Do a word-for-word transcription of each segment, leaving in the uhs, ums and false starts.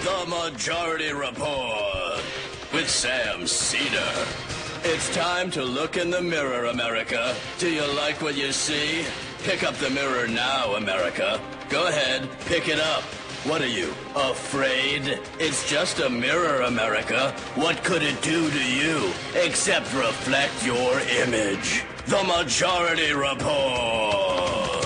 The Majority Report with Sam Cedar. It's time to look in the mirror, America. Do you like what you see? Pick up the mirror now, America. Go ahead, pick it up. What are you, afraid? It's just a mirror, America. What could it do to you except reflect your image? The Majority Report.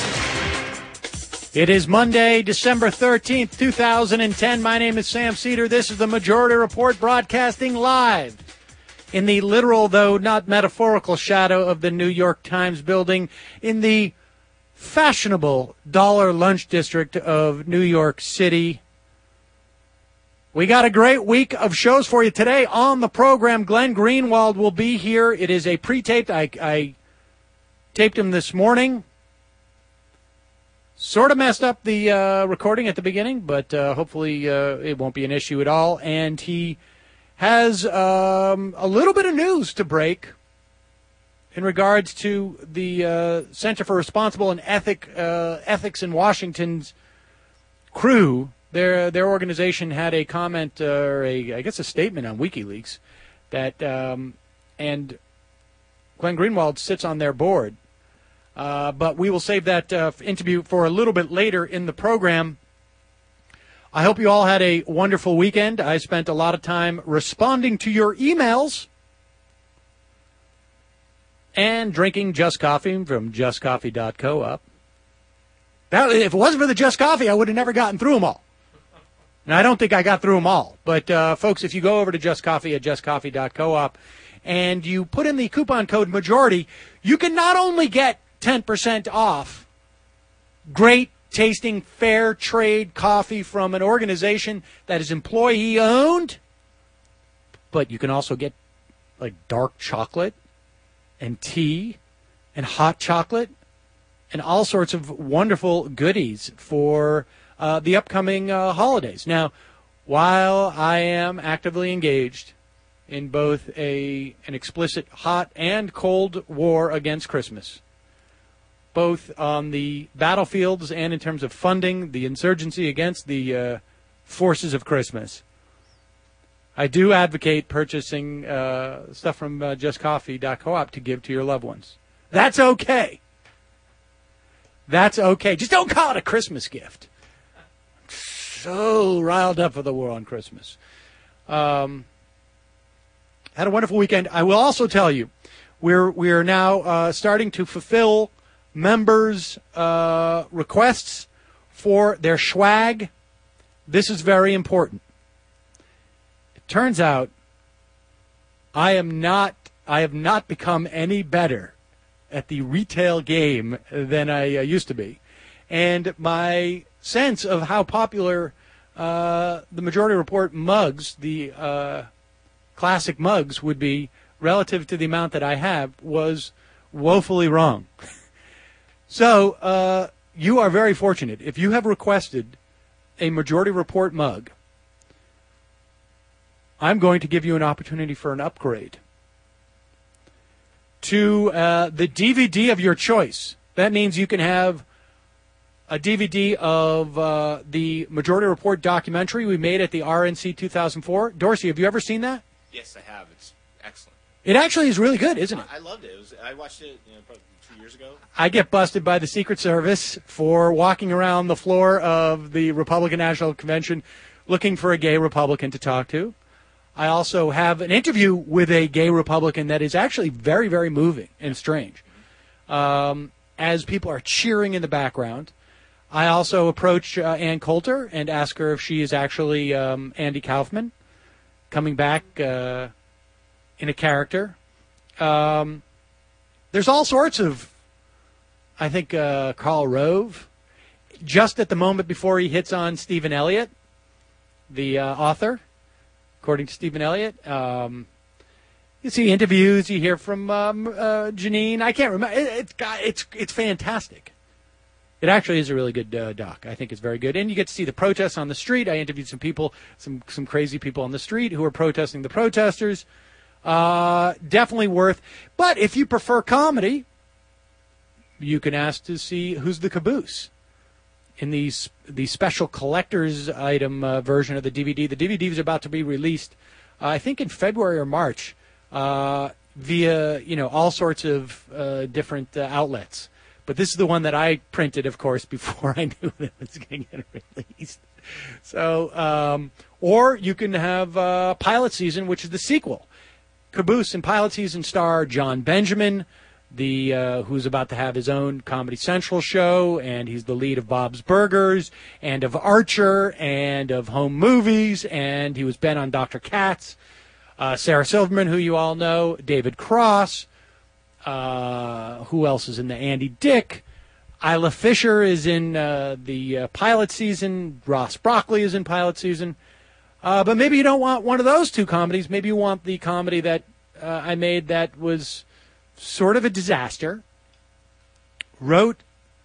It is Monday, December thirteenth, two thousand ten. My name is Sam Cedar. This is the Majority Report, broadcasting live in the literal, though not metaphorical, shadow of the New York Times building in the fashionable Dollar Lunch District of New York City. We got a great week of shows for you today on the program. Glenn Greenwald will be here. It is a pre-taped. I, I taped him this morning. Sort of messed up the uh, recording at the beginning, but uh, hopefully uh, it won't be an issue at all. And he has um, a little bit of news to break in regards to the uh, Center for Responsible and Ethic, uh, Ethics in Washington's crew. Their their organization had a comment, uh, or a, I guess a statement on WikiLeaks, that, um, and Glenn Greenwald sits on their board. Uh, but we will save that uh, interview for a little bit later in the program. I hope you all had a wonderful weekend. I spent a lot of time responding to your emails and drinking Just Coffee from just coffee dot co-op. That, if it wasn't for the Just Coffee, I would have never gotten through them all. And I don't think I got through them all. But, uh, folks, if you go over to Just Coffee at just coffee dot co-op and you put in the coupon code MAJORITY, you can not only get ten percent off great tasting fair trade coffee from an organization that is employee owned, but you can also get like dark chocolate and tea and hot chocolate and all sorts of wonderful goodies for uh, the upcoming uh, holidays. Now, while I am actively engaged in both a an explicit hot and cold war against Christmas, both on the battlefields and in terms of funding the insurgency against the uh, forces of Christmas, I do advocate purchasing uh, stuff from uh, just coffee dot co-op to give to your loved ones. That's okay. That's okay. Just don't call it a Christmas gift. I'm so riled up for the war on Christmas. Um, had a wonderful weekend. I will also tell you, we're we are now uh, starting to fulfill members' uh, requests for their swag. This is very important. It turns out I am not, I have not become any better at the retail game than I uh, used to be. And my sense of how popular uh, the Majority Report mugs, the uh, classic mugs, would be relative to the amount that I have was woefully wrong. So, uh, you are very fortunate. If you have requested a Majority Report mug, I'm going to give you an opportunity for an upgrade to uh, the D V D of your choice. That means you can have a D V D of uh, the Majority Report documentary we made at the R N C two thousand four. Dorsey, have you ever seen that? Yes, I have. It's excellent. It actually is really good, isn't it? I loved it. It was, I watched it you know, probably two years ago. I get busted by the Secret Service for walking around the floor of the Republican National Convention looking for a gay Republican to talk to. I also have an interview with a gay Republican that is actually very, very moving and strange. Um, as people are cheering in the background, I also approach uh, Ann Coulter and ask her if she is actually um, Andy Kaufman coming back uh, in a character. Um, there's all sorts of, I think, uh, Karl Rove, just at the moment before he hits on Stephen Elliott, the uh, author, according to Stephen Elliott. Um, you see interviews, you hear from um, uh, Janine. I can't remember. It, it's got, it's it's fantastic. It actually is a really good uh, doc. I think it's very good. And you get to see the protests on the street. I interviewed some people, some some crazy people on the street who are protesting the protesters. Uh, definitely worth. But if you prefer comedy, you can ask to see Who's the Caboose. in these the special collector's item uh, version of the D V D. The D V D is about to be released, uh, I think, in February or March, uh, via you know all sorts of uh, different uh, outlets. But this is the one that I printed, of course, before I knew that it was going to get released. So, um, or you can have uh, Pilot Season, which is the sequel. Caboose in Pilot Season star John Benjamin, the uh, who's about to have his own Comedy Central show, and he's the lead of Bob's Burgers, and of Archer, and of Home Movies, and he was Ben on Doctor Katz. Uh, Sarah Silverman, who you all know, David Cross. Uh, who else is in the Andy Dick? Isla Fisher is in uh, the uh, Pilot Season. Ross Broccoli is in Pilot Season. Uh, but maybe you don't want one of those two comedies. Maybe you want the comedy that uh, I made that was sort of a disaster. Wrote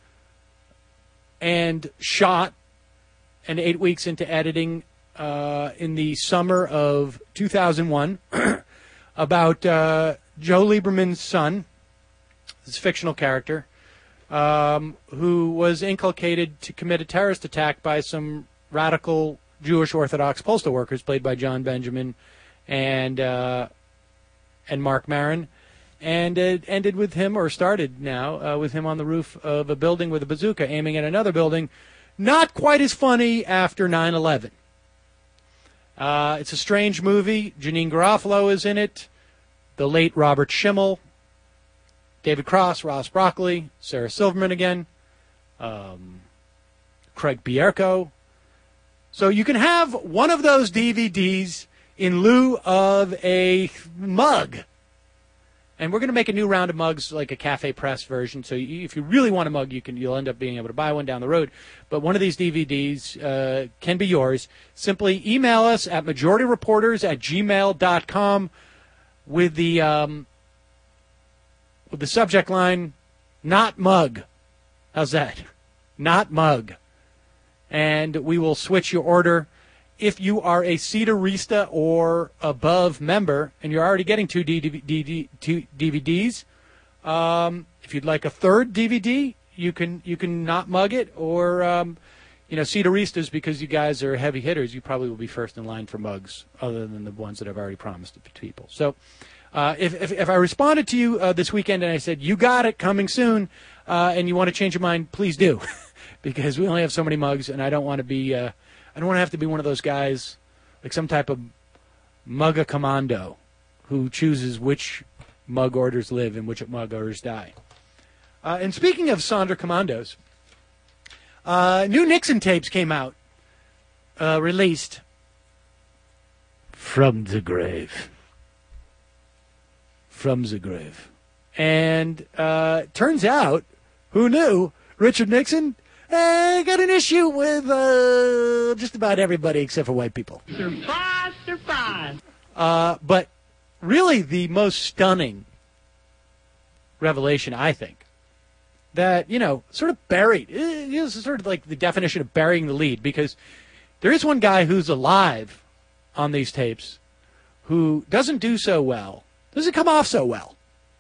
and shot and eight weeks into editing uh, in the summer of two thousand one about uh, Joe Lieberman's son, this fictional character, um, who was inculcated to commit a terrorist attack by some radical Jewish Orthodox postal workers, played by John Benjamin and uh, and Mark Maron, and it ended with him, or started now, uh, with him on the roof of a building with a bazooka aiming at another building. Not quite as funny after nine eleven. Uh, it's a strange movie. Janine Garofalo is in it. The late Robert Schimmel, David Cross, Ross Broccoli, Sarah Silverman again, um, Craig Bierko. So you can have one of those D V Ds in lieu of a mug. And we're going to make a new round of mugs, like a Cafe Press version. So you, if you really want a mug, you can, you'll end up being able to buy one down the road. But one of these D V Ds uh, can be yours. Simply email us at majority reporters at gmail dot com. With the um, with the subject line, not mug. How's that? Not mug. And we will switch your order. If you are a Cedarista or above member, and you're already getting two, D V D, two D V Ds, um, if you'd like a third D V D, you can you can not mug it. Or, um, you know, Cedaristas, because you guys are heavy hitters, you probably will be first in line for mugs, other than the ones that I've already promised to people. So uh, if, if if I responded to you uh, this weekend and I said, you got it, coming soon, uh, and you want to change your mind, please do. Because we only have so many mugs, and I don't want to be, uh, I don't want to have to be one of those guys, like some type of mugga commando, who chooses which mug orders live and which mug orders die. Uh, and speaking of Sandra Commandos, uh, new Nixon tapes came out, uh, released from the grave. From the grave. And uh, turns out, who knew, Richard Nixon uh, got an issue with uh, just about everybody except for white people. Surprise, surprise. Uh, but really the most stunning revelation, I think, that, you know, sort of buried, it is sort of like the definition of burying the lead, because there is one guy who's alive on these tapes who doesn't do so well, doesn't come off so well.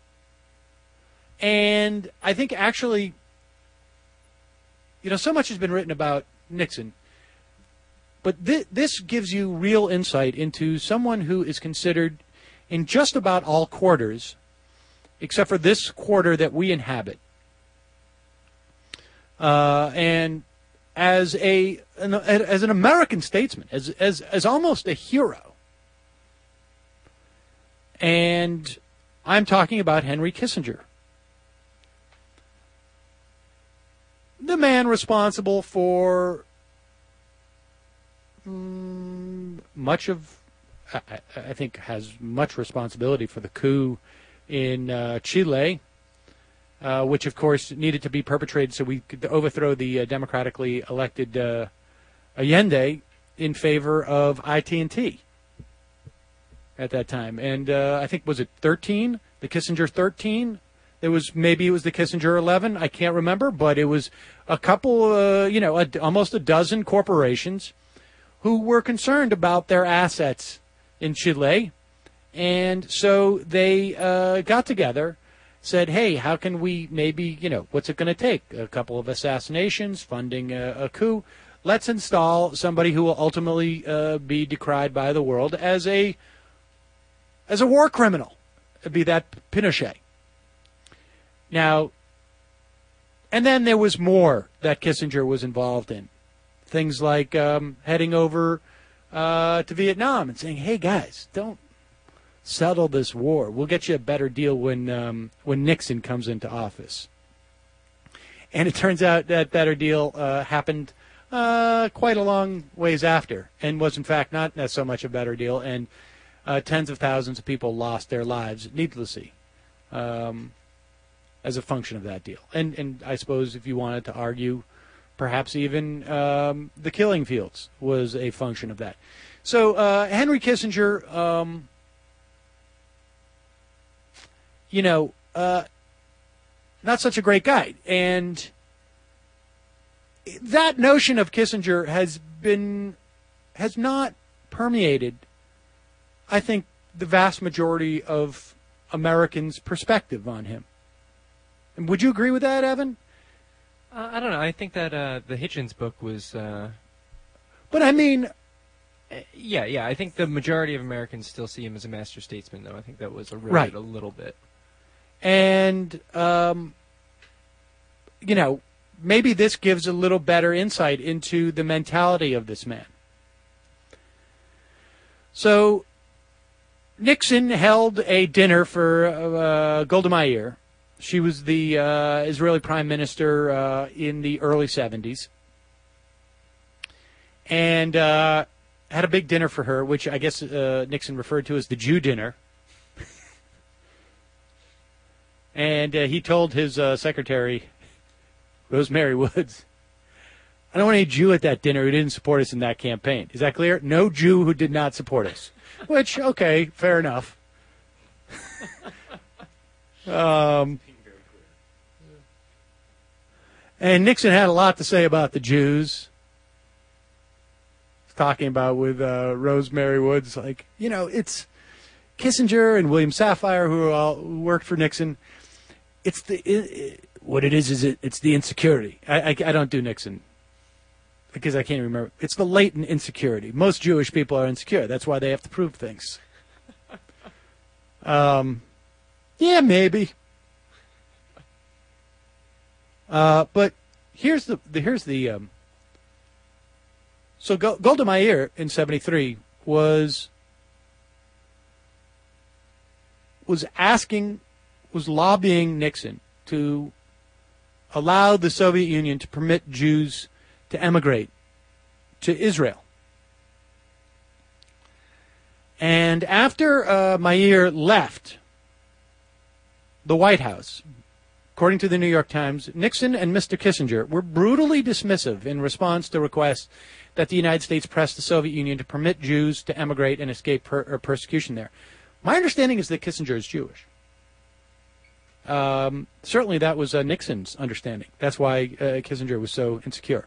And I think actually, you know, so much has been written about Nixon, but th- this gives you real insight into someone who is considered in just about all quarters, except for this quarter that we inhabit, uh, and as a an, as an American statesman, as as as almost a hero. And I'm talking about Henry Kissinger, the man responsible for um, much of, I, I think, has much responsibility for the coup in uh, Chile, uh, which, of course, needed to be perpetrated so we could overthrow the uh, democratically elected uh, Allende in favor of I T and T at that time. And uh, I think, was it thirteen? The Kissinger thirteen? There was, maybe it was the Kissinger eleven. I can't remember, but it was a couple, uh, you know, a, almost a dozen corporations who were concerned about their assets in Chile. And so they uh, got together said, hey, how can we maybe, you know, what's it going to take? A couple of assassinations, funding a, a coup. Let's install somebody who will ultimately uh, be decried by the world as a as a war criminal. It'd be that Pinochet. Now, and then there was more that Kissinger was involved in. Things like um, heading over uh, to Vietnam and saying, hey, guys, don't settle this war. We'll get you a better deal when um, when Nixon comes into office. And it turns out that better deal uh, happened uh, quite a long ways after and was, in fact, not so much a better deal. And uh, tens of thousands of people lost their lives needlessly um, as a function of that deal. And, and I suppose if you wanted to argue, perhaps even um, the killing fields was a function of that. So uh, Henry Kissinger, um, you know, uh, not such a great guy. And that notion of Kissinger has been, has not permeated, I think, the vast majority of Americans' perspective on him. And would you agree with that, Evan? Uh, I don't know. I think that uh, the Hitchens book was... Uh, but I mean... Uh, yeah, yeah. I think the majority of Americans still see him as a master statesman, though. I think that was eroded right. a little bit. And, um, you know, maybe this gives a little better insight into the mentality of this man. So Nixon held a dinner for uh, Golda Meir. She was the uh, Israeli prime minister uh, in the early seventies. And uh, had a big dinner for her, which I guess uh, Nixon referred to as the Jew dinner. And uh, he told his uh, secretary, Rosemary Woods, I don't want any Jew at that dinner who didn't support us in that campaign. Is that clear? No Jew who did not support us. Which, okay, fair enough. um, and Nixon had a lot to say about the Jews. He's talking about with uh, Rosemary Woods, like, you know, it's Kissinger and William Safire who all who worked for Nixon. It's the it, it, what it is is it, it's the insecurity. I, I, I don't do Nixon because I can't remember. It's the latent insecurity. Most Jewish people are insecure. That's why they have to prove things. Um, yeah, maybe. Uh, but here's the, the here's the. Um, so Golda Meir in seventy-three was was asking. was lobbying Nixon to allow the Soviet Union to permit Jews to emigrate to Israel. And after uh, Meir left the White House, according to the New York Times, Nixon and Mister Kissinger were brutally dismissive in response to requests that the United States press the Soviet Union to permit Jews to emigrate and escape per- or persecution there. My understanding is that Kissinger is Jewish. Um, certainly that was uh, Nixon's understanding. That's why uh, Kissinger was so insecure.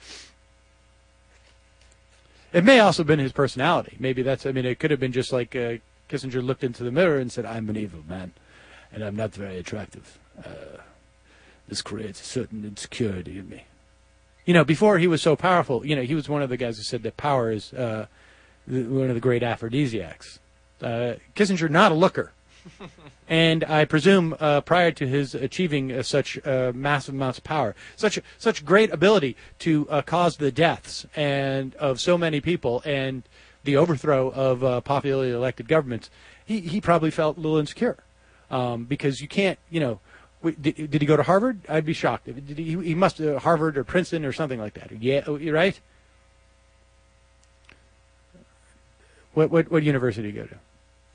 It may also have been his personality. Maybe that's, I mean, it could have been just like uh, Kissinger looked into the mirror and said, I'm an evil man, and I'm not very attractive. Uh, this creates a certain insecurity in me. You know, before he was so powerful, you know, he was one of the guys who said that power is uh, the, one of the great aphrodisiacs. Uh, Kissinger, not a looker. And I presume uh, prior to his achieving uh, such uh, massive amounts of power, such such great ability to uh, cause the deaths and of so many people and the overthrow of uh, popularly elected governments, he, he probably felt a little insecure um, because you can't, you know, w- did, did he go to Harvard? I'd be shocked. Did he, he must have Harvard or Princeton or something like that. Yeah, right? What what what university did you go to?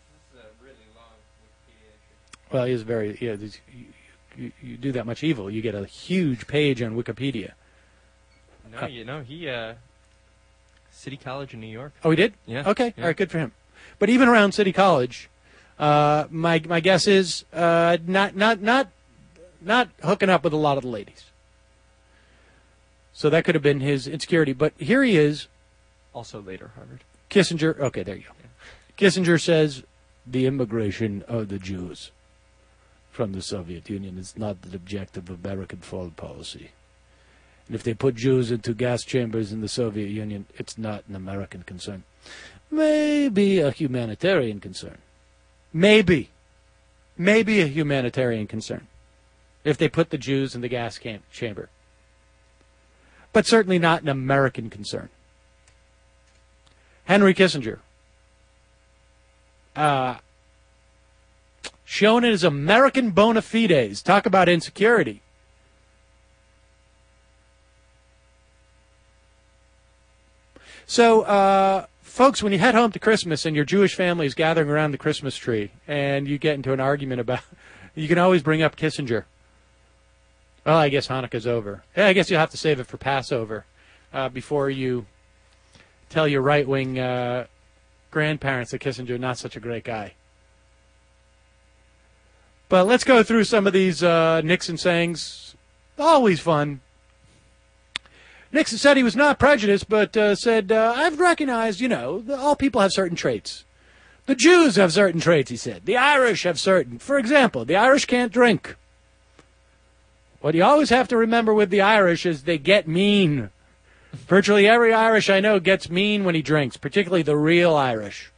Well, he is very, yeah, you, you, you do that much evil, you get a huge page on Wikipedia. No, you know, he, uh, City College in New York. Oh, he did? Yeah. Okay, yeah. All right, good for him. But even around City College, uh, my my guess is uh, not not not not hooking up with a lot of the ladies. So that could have been his insecurity. But here he is. Also later Harvard. Kissinger, okay, there you go. Yeah. Kissinger says, the immigration of the Jews from the Soviet Union. It's not the objective of American foreign policy. And if they put Jews into gas chambers in the Soviet Union, it's not an American concern. Maybe a humanitarian concern. Maybe. Maybe a humanitarian concern. If they put the Jews in the gas camp chamber. But certainly not an American concern. Henry Kissinger. Uh, shown as American bona fides. Talk about insecurity. So, uh, folks, when you head home to Christmas and your Jewish family is gathering around the Christmas tree and you get into an argument about, you can always bring up Kissinger. Well, I guess Hanukkah's over. Yeah, I guess you'll have to save it for Passover uh, before you tell your right-wing uh, grandparents that Kissinger is not such a great guy. But let's go through some of these uh, Nixon sayings. Always fun. Nixon said he was not prejudiced, but uh, said, uh, I've recognized, you know, that all people have certain traits. The Jews have certain traits, he said. The Irish have certain. For example, the Irish can't drink. What you always have to remember with the Irish is they get mean. Virtually every Irish I know gets mean when he drinks, particularly the real Irish.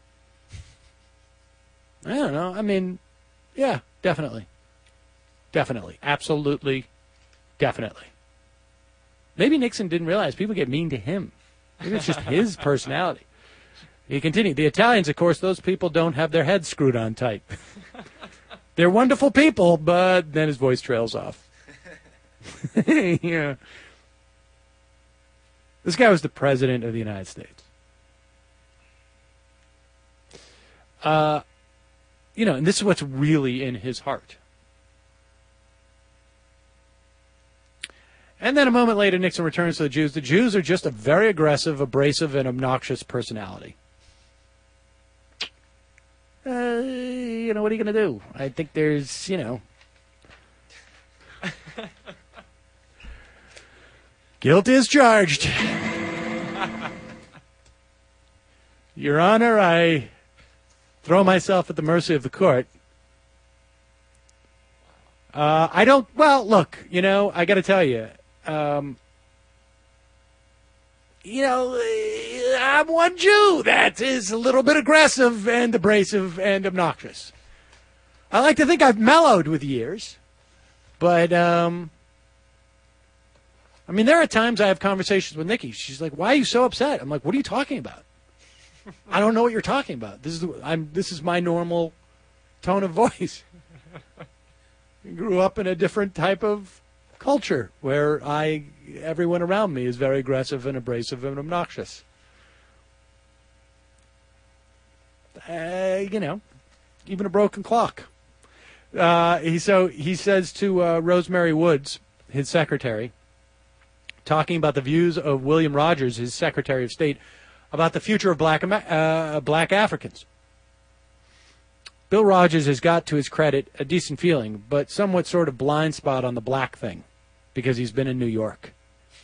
I don't know. I mean, yeah, definitely. Definitely. Absolutely. Definitely. Maybe Nixon didn't realize people get mean to him. Maybe it's just his personality. He continued. The Italians, of course, those people don't have their heads screwed on tight. They're wonderful people, but then his voice trails off. Yeah. This guy was the president of the United States. Uh, you know, and this is what's really in his heart. And then a moment later, Nixon returns to the Jews. The Jews are just a very aggressive, abrasive, and obnoxious personality. Uh, you know, what are you going to do? I think there's, you know... Guilt is charged. Your Honor, I throw myself at the mercy of the court. Uh, I don't, well, look, you know, I got to tell you, um, you know, I'm one Jew that is a little bit aggressive and abrasive and obnoxious. I like to think I've mellowed with years, but, um, I mean, there are times I have conversations with Nikki. She's like, why are you so upset? I'm like, what are you talking about? I don't know what you're talking about. This is I'm. This is my normal tone of voice. I grew up in a different type of culture where I, everyone around me is very aggressive and abrasive and obnoxious. Uh, you know, even a broken clock. Uh, he so he says to uh, Rosemary Woods, his secretary, talking about the views of William Rogers, his Secretary of State, about the future of black uh, black Africans. Bill Rogers has got, to his credit, a decent feeling, but somewhat sort of blind spot on the black thing, because he's been in New York.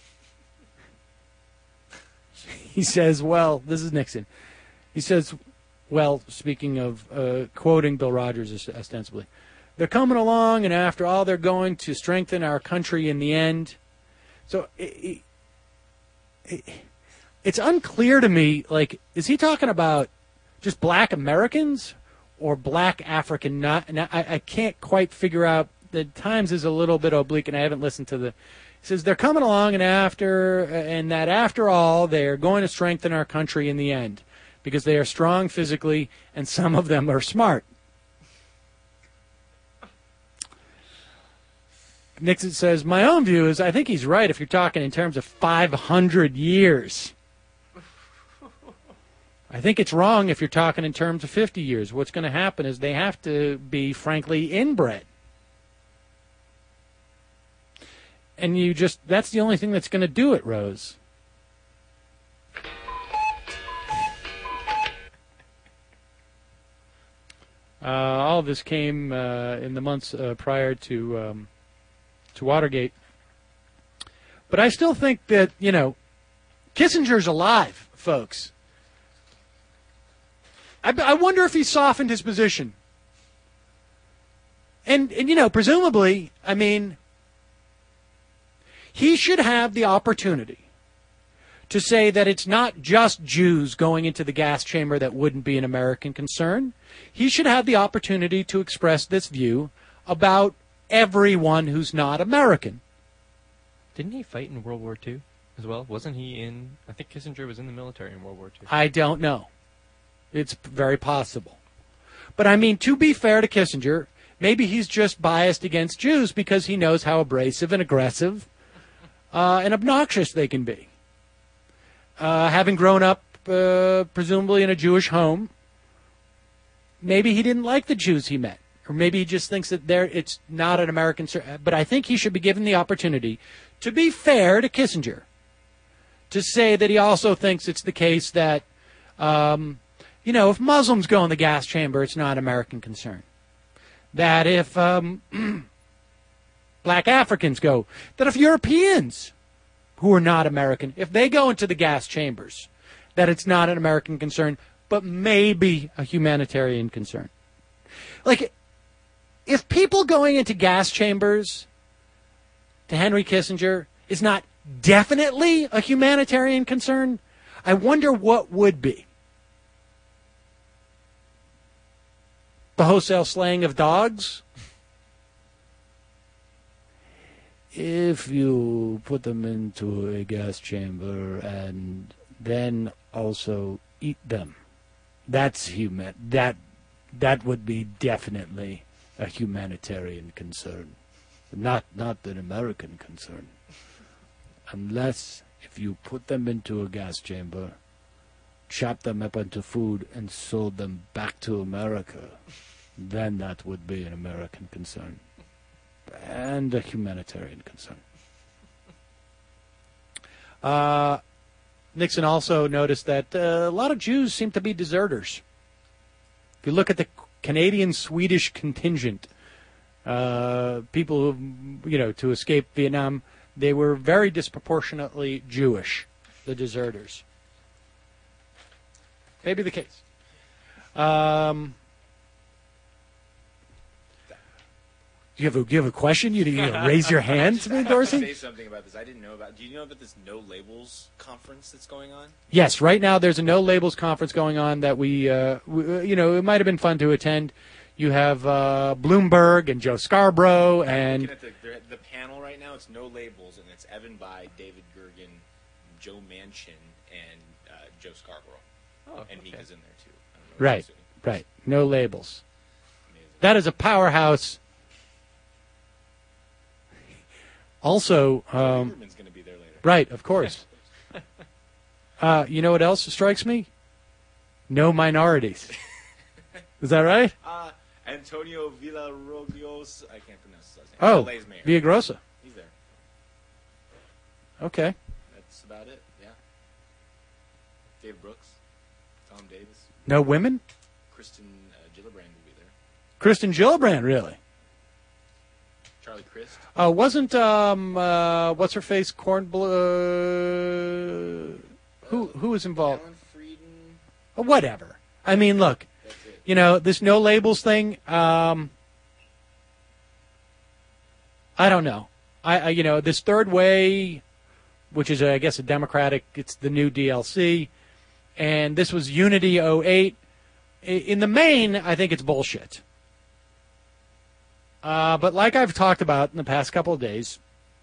He says, well, this is Nixon. He says, well, speaking of, uh, quoting Bill Rogers ostensibly, they're coming along, and after all, they're going to strengthen our country in the end. So it, it, it's unclear to me, like, is he talking about just black Americans or black African? Not, and I, I can't quite figure out. The Times is a little bit oblique, and I haven't listened to the. He says they're coming along, and after, and that after all, they're going to strengthen our country in the end because they are strong physically, and some of them are smart. Nixon says, my own view is I think he's right if you're talking in terms of five hundred years. I think it's wrong if you're talking in terms of fifty years. What's going to happen is they have to be, frankly, inbred. And you just, that's the only thing that's going to do it, Rose. Uh, all of this came uh, in the months uh, prior to... Um, to Watergate. But I still think that, you know, Kissinger's alive, folks. I, I wonder if he softened his position. And, and, you know, presumably, I mean, he should have the opportunity to say that it's not just Jews going into the gas chamber that wouldn't be an American concern. He should have the opportunity to express this view about everyone who's not American. Didn't he fight in World War Two as well? Wasn't he in... I think Kissinger was in the military in World War Two. I don't know. It's very possible. But, I mean, to be fair to Kissinger, maybe he's just biased against Jews because he knows how abrasive and aggressive uh, and obnoxious they can be. Uh, having grown up, uh, presumably in a Jewish home, maybe he didn't like the Jews he met. Or maybe he just thinks that they're, it's not an American... But I think he should be given the opportunity, to be fair to Kissinger, to say that he also thinks it's the case that, um, you know, if Muslims go in the gas chamber, it's not an American concern. That if um, black Africans go, that if Europeans who are not American, if they go into the gas chambers, that it's not an American concern, but maybe a humanitarian concern. Like, if people going into gas chambers, to Henry Kissinger, is not definitely a humanitarian concern, I wonder what would be. The wholesale slaying of dogs? If you put them into a gas chamber and then also eat them, that's human. That that would be definitely a humanitarian concern, not not an American concern. Unless if you put them into a gas chamber, chop them up into food, and sold them back to America, then that would be an American concern. And a humanitarian concern. Uh, Nixon also noticed that uh, a lot of Jews seem to be deserters. If you look at the Canadian-Swedish contingent, uh, people who, you know, to escape Vietnam, they were very disproportionately Jewish, the deserters. Maybe the case. Um... Do you have a, do you have a question? You, you know, raise your hand to me, Dorsey? I have to say something about this. I didn't know about. Do you know about this No Labels conference that's going on? Yes, right now there's a No Labels conference going on that we, uh, we you know, it might have been fun to attend. You have uh, Bloomberg and Joe Scarborough and I'm looking at the, the panel right now. It's No Labels, and it's Evan Bayh, David Gergen, Joe Manchin, and uh, Joe Scarborough. Oh, and okay. Mika's in there too. I don't know right, right. No Labels. Amazing. That is a powerhouse. Also, um, Lieberman's going to be there later. right, of course. uh, you know what else strikes me? No minorities. Is that right? Uh, Antonio Villarogos. I can't pronounce his last name. Oh, L A's mayor. Villagrosa. He's there. Okay. That's about it. Yeah. Dave Brooks, Tom Davis, No women? Kristen uh, Gillibrand will be there. Kristen Gillibrand, really? Charlie Crist. Uh, wasn't, um, uh, what's her face, Cornbl- uh, who, who was involved? Alan Frieden. Uh, whatever. I mean, look, That's it. you know, this no labels thing, um, I don't know. I, I, you know, this third way, which is, uh, I guess, a Democratic, it's the new D L C, and this was Unity oh eight. In the main, I think it's bullshit. Uh, but like I've talked about in the past couple of days,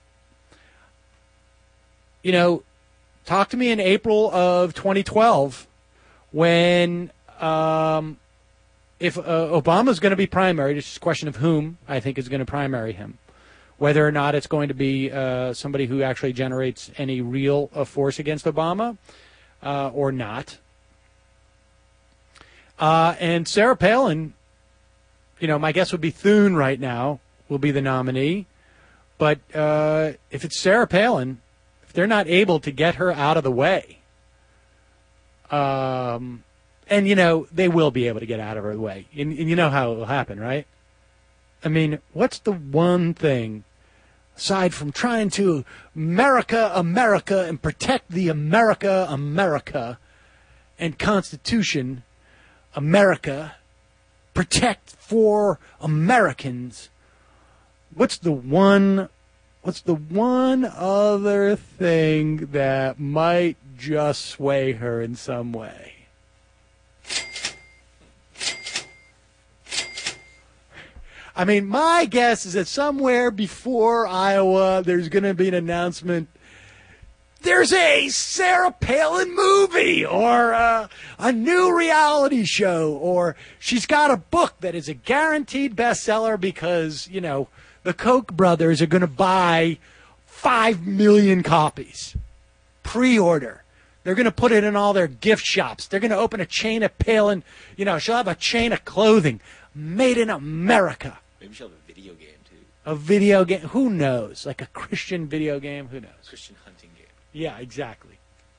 you know, talk to me in April of twenty twelve when um, if uh, Obama's going to be primary, it's just a question of whom I think is going to primary him. Whether or not it's going to be uh, somebody who actually generates any real uh, force against Obama uh, or not. Uh, and Sarah Palin, you know, my guess would be Thune right now will be the nominee. But uh, if it's Sarah Palin, if they're not able to get her out of the way, um, and, you know, they will be able to get out of her way. And, and you know how it will happen, right? I mean, what's the one thing, aside from trying to America, America, and protect the America, America, and Constitution, America, protect for Americans, what's the one, what's the one other thing that might just sway her in some way? I mean, my guess is that somewhere before Iowa, there's going to be an announcement. There's a Sarah Palin movie or uh, a new reality show, or she's got a book that is a guaranteed bestseller because, you know, the Koch brothers are going to buy five million copies. Pre-order. They're going to put it in all their gift shops. They're going to open a chain of Palin. You know, she'll have a chain of clothing made in America. Maybe she'll have a video game, too. A video game. Who knows? Like a Christian video game? Who knows? Christian hunting game. Yeah, exactly.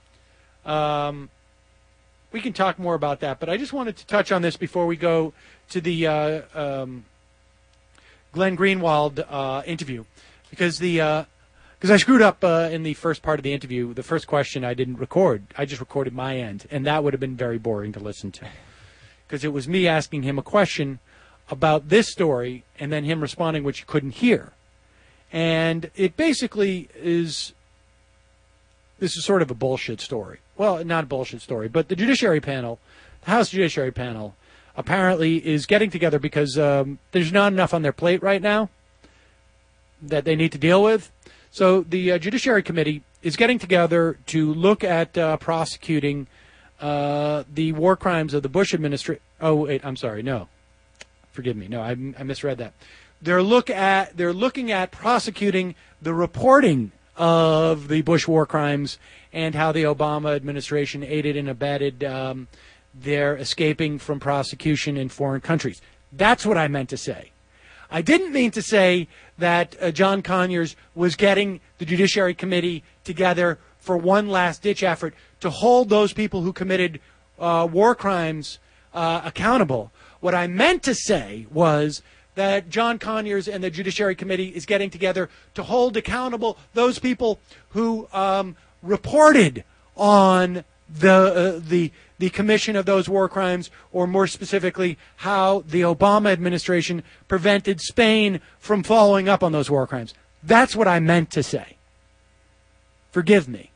Um, we can talk more about that, but I just wanted to touch on this before we go to the uh, um, Glenn Greenwald uh, interview, because the because uh, I screwed up uh, in the first part of the interview. The first question I didn't record. I just recorded my end, and that would have been very boring to listen to, because it was me asking him a question about this story and then him responding, which you couldn't hear. And it basically is, this is sort of a bullshit story. Well, not a bullshit story, but the Judiciary Panel, the House Judiciary Panel, apparently is getting together because um, there's not enough on their plate right now that they need to deal with. So the uh, Judiciary Committee is getting together to look at uh, prosecuting uh, the war crimes of the Bush administration. Oh, wait, I'm sorry, no. Forgive me. No, I, I misread that. They're look at they're looking at prosecuting the reporting of the Bush war crimes and how the Obama administration aided and abetted um, their escaping from prosecution in foreign countries. That's what I meant to say. I didn't mean to say that uh, John Conyers was getting the Judiciary Committee together for one last-ditch effort to hold those people who committed uh, war crimes uh, accountable. What I meant to say was that John Conyers and the Judiciary Committee is getting together to hold accountable those people who um, reported on the uh, the the commission of those war crimes, or more specifically, how the Obama administration prevented Spain from following up on those war crimes. That's what I meant to say. Forgive me.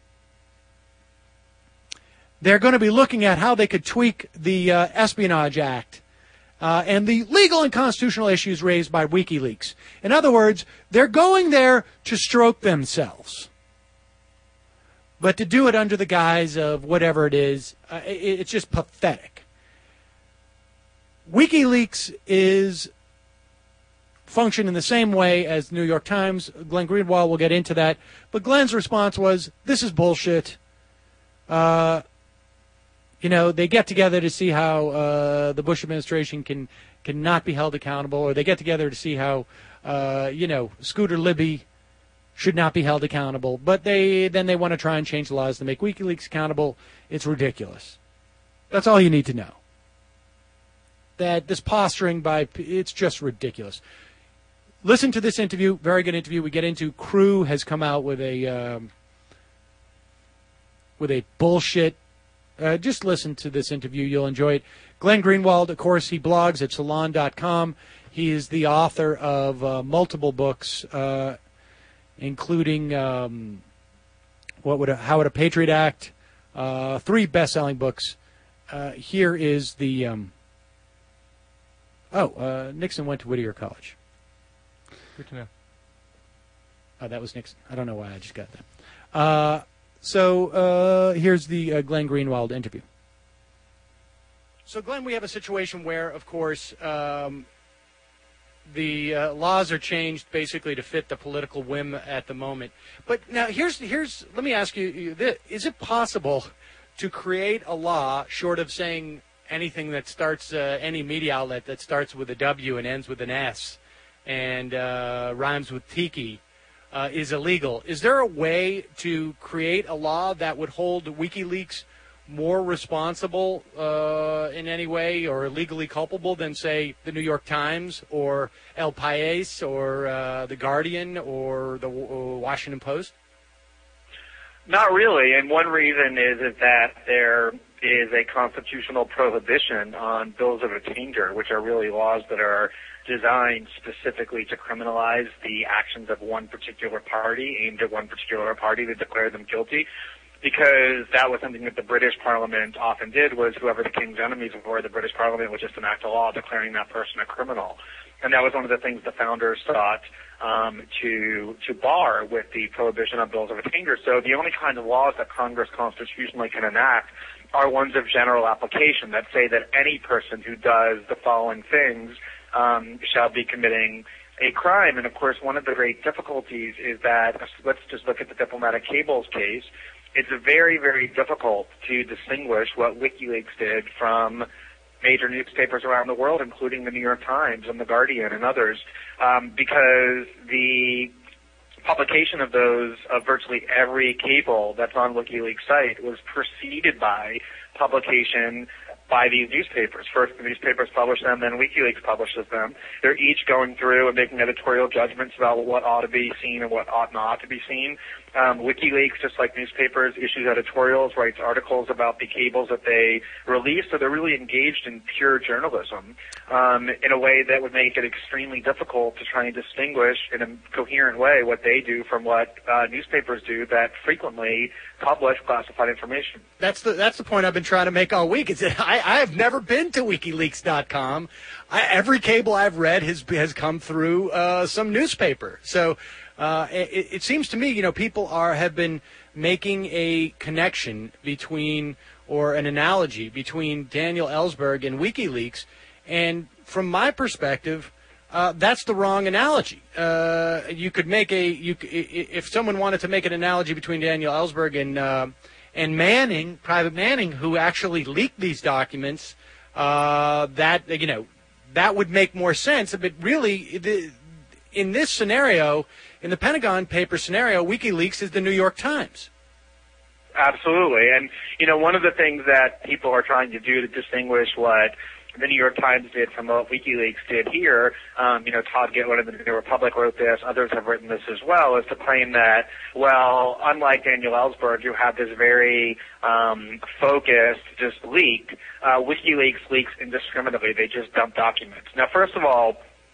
They're going to be looking at how they could tweak the uh, Espionage Act Uh, and the legal and constitutional issues raised by WikiLeaks. In other words, they're going there to stroke themselves. But to do it under the guise of whatever it is, uh, it, it's just pathetic. WikiLeaks is function in the same way as the New York Times. Glenn Greenwald will get into that. But Glenn's response was, this is bullshit. Uh... You know, they get together to see how uh, the Bush administration can can not be held accountable, or they get together to see how, uh, you know, Scooter Libby should not be held accountable. But they then they want to try and change the laws to make WikiLeaks accountable. It's ridiculous. That's all you need to know. That this posturing by, it's just ridiculous. Listen to this interview, very good interview. We get into Crew has come out with a um, with a bullshit. Uh, just listen to this interview. You'll enjoy it. Glenn Greenwald, of course, he blogs at salon dot com. He is the author of uh, multiple books, uh, including um, what would a, How Would a Patriot Act, uh, three best-selling books. Uh, here is the... Um, oh, uh, Nixon went to Whittier College. Good to know. Oh, that was Nixon. I don't know why I just got that. Uh... So uh, here's the uh, Glenn Greenwald interview. So, Glenn, we have a situation where, of course, um, the uh, laws are changed basically to fit the political whim at the moment. But now here's, here's let me ask you, this, is it possible to create a law, short of saying anything that starts, uh, any media outlet that starts with a W and ends with an S and uh, rhymes with tiki, Uh, is illegal? Is there a way to create a law that would hold WikiLeaks more responsible uh, in any way or legally culpable than, say, the New York Times or El País or uh, the Guardian or the uh, Washington Post? Not really, and one reason is, is that they're is a constitutional prohibition on bills of attainder, which are really laws that are designed specifically to criminalize the actions of one particular party, aimed at one particular party to declare them guilty. Because that was something that the British Parliament often did, was whoever the king's enemies were, the British Parliament would just enact a law declaring that person a criminal. And that was one of the things the founders sought um, to to bar with the prohibition of bills of attainder. So the only kind of laws that Congress constitutionally can enact are ones of general application that say that any person who does the following things um, shall be committing a crime. And, of course, one of the great difficulties is that, let's just look at the Diplomatic Cables case. It's very, very difficult to distinguish what WikiLeaks did from major newspapers around the world, including the New York Times and the Guardian and others, um, because the publication of those, of virtually every cable that's on WikiLeaks site, was preceded by publication by these newspapers. First, the newspapers publish them, then WikiLeaks publishes them. They're each going through and making editorial judgments about what ought to be seen and what ought not to be seen. Um, WikiLeaks, just like newspapers, issues editorials, writes articles about the cables that they release, so they're really engaged in pure journalism um, in a way that would make it extremely difficult to try and distinguish in a coherent way what they do from what uh, newspapers do that frequently publish classified information. That's the that's the point I've been trying to make all week. Is that I, I have never been to WikiLeaks dot com. I, every cable I've read has has come through uh, some newspaper. So uh, it, it seems to me, you know, people are have been making a connection between, or an analogy between Daniel Ellsberg and WikiLeaks, and from my perspective, Uh, that's the wrong analogy. Uh, you could make a you if someone wanted to make an analogy between Daniel Ellsberg and uh, and Manning, Private Manning, who actually leaked these documents, uh, that you know that would make more sense. But really, the, in this scenario, in the Pentagon Papers scenario, WikiLeaks is the New York Times. Absolutely, and you know one of the things that people are trying to do to distinguish what the New York Times did from what WikiLeaks did here, um, you know, Todd Gitlin of the New Republic wrote this, others have written this as well, is to claim that, well, unlike Daniel Ellsberg, who had this very um, focused, just leak, uh, WikiLeaks leaks indiscriminately. They just dump documents. Now, first of all,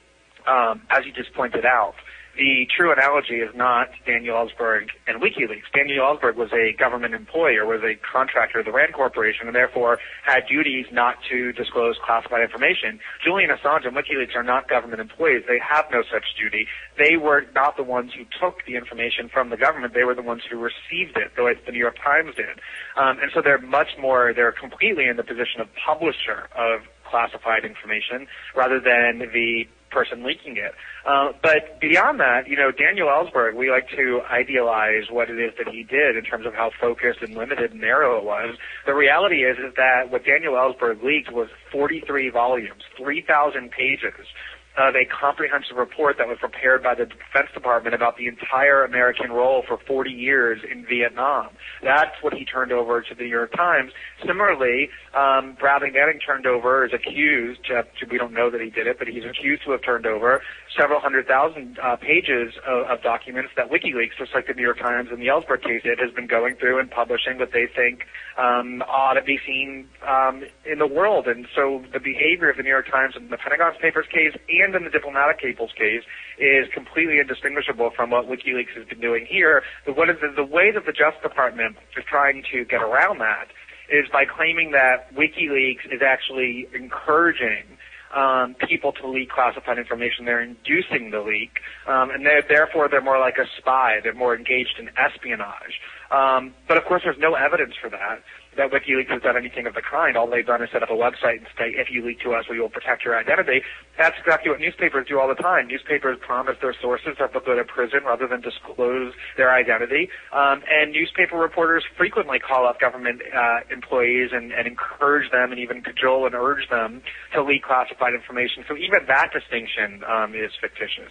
um, as you just pointed out, the true analogy is not Daniel Ellsberg and WikiLeaks. Daniel Ellsberg was a government employee, or was a contractor of the Rand Corporation, and therefore had duties not to disclose classified information. Julian Assange and WikiLeaks are not government employees. They have no such duty. They were not the ones who took the information from the government. They were the ones who received it, the way the New York Times did. Um, and so they're much more, they're completely in the position of publisher of classified information rather than the person leaking it. Uh, but beyond that, you know, Daniel Ellsberg, we like to idealize what it is that he did in terms of how focused and limited and narrow it was. The reality is, is that what Daniel Ellsberg leaked was forty-three volumes, three thousand pages of a comprehensive report that was prepared by the Defense Department about the entire American role for forty years in Vietnam. That's what he turned over to the New York Times. Similarly, um, Bradley Manning turned over, is accused, uh, we don't know that he did it, but he's accused to have turned over several hundred thousand uh, pages of, of documents that WikiLeaks, just like the New York Times and the Ellsberg case did, has been going through and publishing what they think um, ought to be seen um, in the world. And so the behavior of the New York Times and the Pentagon Papers case and in the Diplomatic Cables case is completely indistinguishable from what WikiLeaks has been doing here. The, what is the, the way that the Justice Department is trying to get around that is by claiming that WikiLeaks is actually encouraging um, people to leak classified information. They're inducing the leak, um, and they're, therefore they're more like a spy. They're more engaged in espionage. Um, but, of course, there's no evidence for that, that WikiLeaks has done anything of the kind. All they've done is set up a website and say, if you leak to us, we will protect your identity. That's exactly what newspapers do all the time. Newspapers promise their sources that they'll go to prison rather than disclose their identity. Um, and newspaper reporters frequently call up government uh, employees and, and encourage them and even cajole and urge them to leak classified information. So even that distinction um, is fictitious.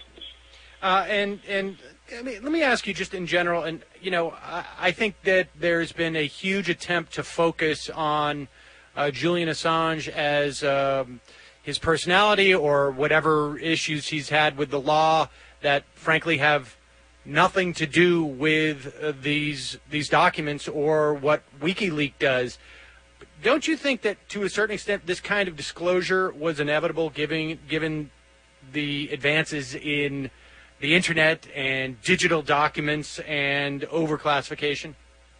Uh, and and I mean, let me ask you just in general, and you know, I, I think that there's been a huge attempt to focus on uh, Julian Assange as um, his personality or whatever issues he's had with the law that, frankly, have nothing to do with uh, these these documents or what WikiLeaks does. don't you think that to a certain extent this kind of disclosure was inevitable, given given the advances in the internet and digital documents and overclassification?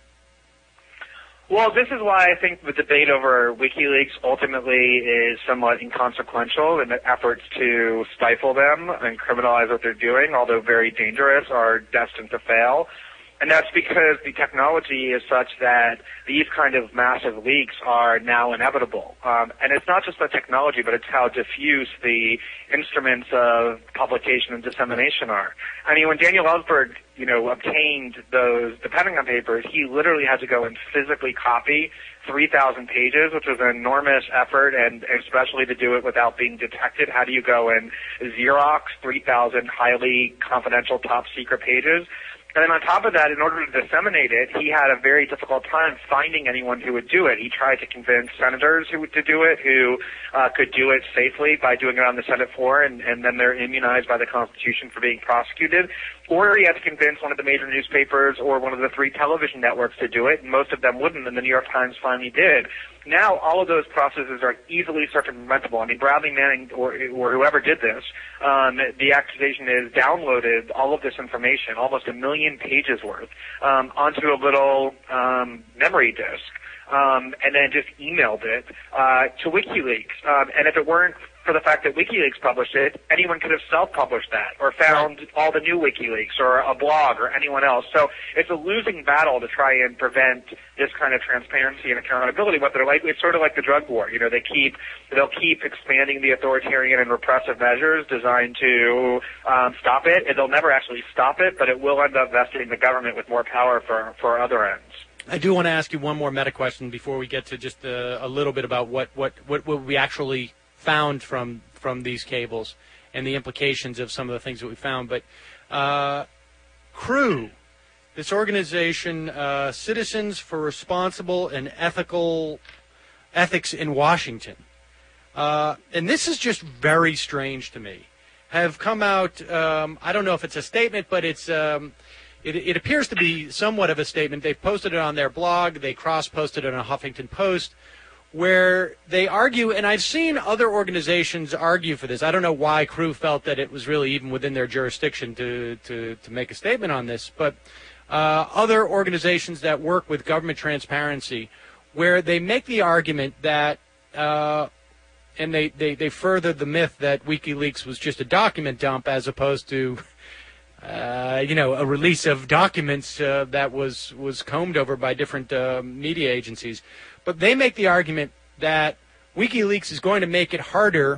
Well, this is why I think the debate over WikiLeaks ultimately is somewhat inconsequential, and the efforts to stifle them and criminalize what they're doing, although very dangerous, are destined to fail. And that's because the technology is such that these kind of massive leaks are now inevitable. Um, and it's not just the technology, but it's how diffuse the instruments of publication and dissemination are. I mean, when Daniel Ellsberg, you know, obtained those, the Pentagon Papers, he literally had to go and physically copy three thousand pages, which was an enormous effort, and especially to do it without being detected. How do you go and Xerox three thousand highly confidential, top-secret pages? And then on top of that, in order to disseminate it, he had a very difficult time finding anyone who would do it. He tried to convince senators who would, to do it, who uh, could do it safely by doing it on the Senate floor, and, and then they're immunized by the Constitution for being prosecuted. Or he had to convince one of the major newspapers or one of the three television networks to do it, and most of them wouldn't, and the New York Times finally did. Now all of those processes are easily circumventable. I mean, Bradley Manning or, or whoever did this, um, the accusation is downloaded all of this information, almost a million pages worth, um, onto a little um, memory disk, um, and then just emailed it uh, to WikiLeaks. Um, and if it weren't for the fact that WikiLeaks published it, anyone could have self-published that or found all the new WikiLeaks or a blog or anyone else. So it's a losing battle to try and prevent this kind of transparency and accountability. But they're like, it's sort of like the drug war. You know, they keep, they'll keep expanding the authoritarian and repressive measures designed to um, stop it, and they'll never actually stop it, but it will end up vesting the government with more power for, for other ends. I do want to ask you one more meta question before we get to just a, a little bit about what, what, what, what we actually found from from these cables and the implications of some of the things that we found. But uh, CREW, this organization, uh, Citizens for Responsible and Ethical Ethics in Washington, uh, and this is just very strange to me, have come out, um, I don't know if it's a statement, but it's um, it, it appears to be somewhat of a statement. They've posted it on their blog. They cross-posted it on a Huffington Post, where they argue, and I've seen other organizations argue for this. I don't know why CREW felt that it was really even within their jurisdiction to, to, to make a statement on this, but uh, other organizations that work with government transparency, where they make the argument that, uh, and they, they, they further the myth that WikiLeaks was just a document dump as opposed to, uh, you know, a release of documents uh, that was, was combed over by different uh, media agencies. But they make the argument that WikiLeaks is going to make it harder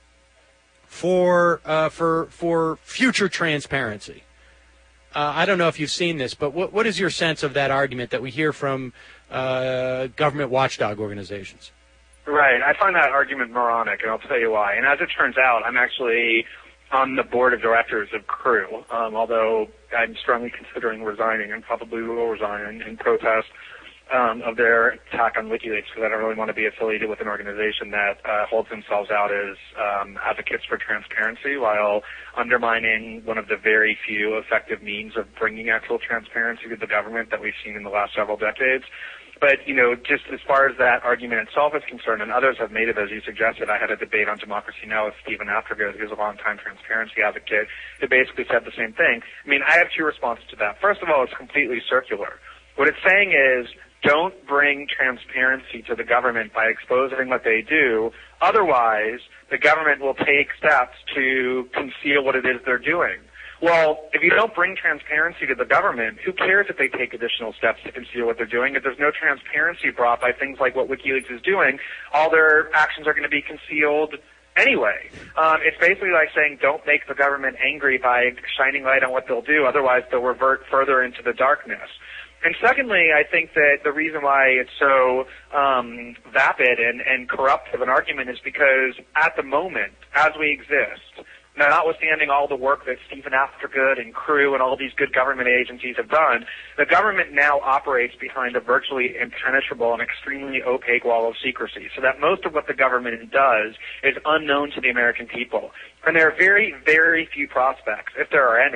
for uh, for for future transparency. Uh, I don't know if you've seen this, but what what is your sense of that argument that we hear from uh, government watchdog organizations? Right. I find that argument moronic, and I'll tell you why. And as it turns out, I'm actually on the board of directors of CREW, um, although I'm strongly considering resigning and probably will resign in, in protest Um, of their attack on WikiLeaks, because I don't really want to be affiliated with an organization that uh, holds themselves out as um, advocates for transparency while undermining one of the very few effective means of bringing actual transparency to the government that we've seen in the last several decades. But, you know, just as far as that argument itself is concerned, and others have made it, as you suggested, I had a debate on Democracy Now! With Stephen Aftergood, who's a longtime transparency advocate, who basically said the same thing. I mean, I have two responses to that. First of all, it's completely circular. What it's saying is, don't bring transparency to the government by exposing what they do. Otherwise, the government will take steps to conceal what it is they're doing. Well, if you don't bring transparency to the government, who cares if they take additional steps to conceal what they're doing? If there's no transparency brought by things like what WikiLeaks is doing, all their actions are going to be concealed anyway. Um, it's basically like saying don't make the government angry by shining light on what they'll do. Otherwise, they'll revert further into the darkness. And secondly, I think that the reason why it's so um, vapid and, and corrupt of an argument is because at the moment, as we exist, now, notwithstanding all the work that Stephen Aftergood and CREW and all these good government agencies have done, the government now operates behind a virtually impenetrable and extremely opaque wall of secrecy, so that most of what the government does is unknown to the American people. And there are very, very few prospects, if there are any,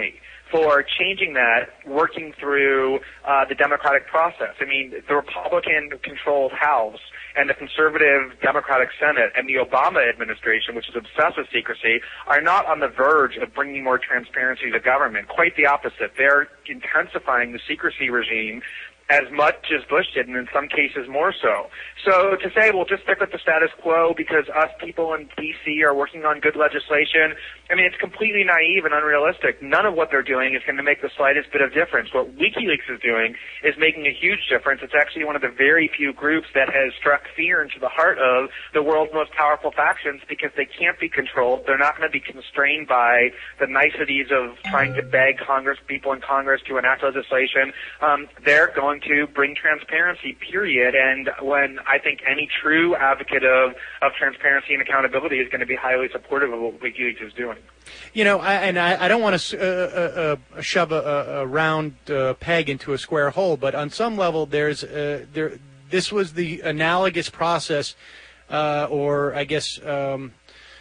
for changing that, working through uh, the democratic process. I mean, the Republican-controlled House and the conservative Democratic Senate and the Obama administration, which is obsessed with secrecy, are not on the verge of bringing more transparency to government. Quite the opposite. They're intensifying the secrecy regime as much as Bush did, and in some cases more so. So to say, well, just stick with the status quo because us people in D C are working on good legislation, I mean, it's completely naive and unrealistic. None of what they're doing is going to make the slightest bit of difference. What WikiLeaks is doing is making a huge difference. It's actually one of the very few groups that has struck fear into the heart of the world's most powerful factions because they can't be controlled. They're not going to be constrained by the niceties of trying to beg Congress, people in Congress to enact legislation. Um, they're going to bring transparency, period. And when I think any true advocate of, of transparency and accountability is going to be highly supportive of what WikiLeaks is doing. You know, I, and I, I don't want to uh, uh, shove a, a round uh, peg into a square hole, but on some level, there's uh, there. This was the analogous process, uh, or I guess um,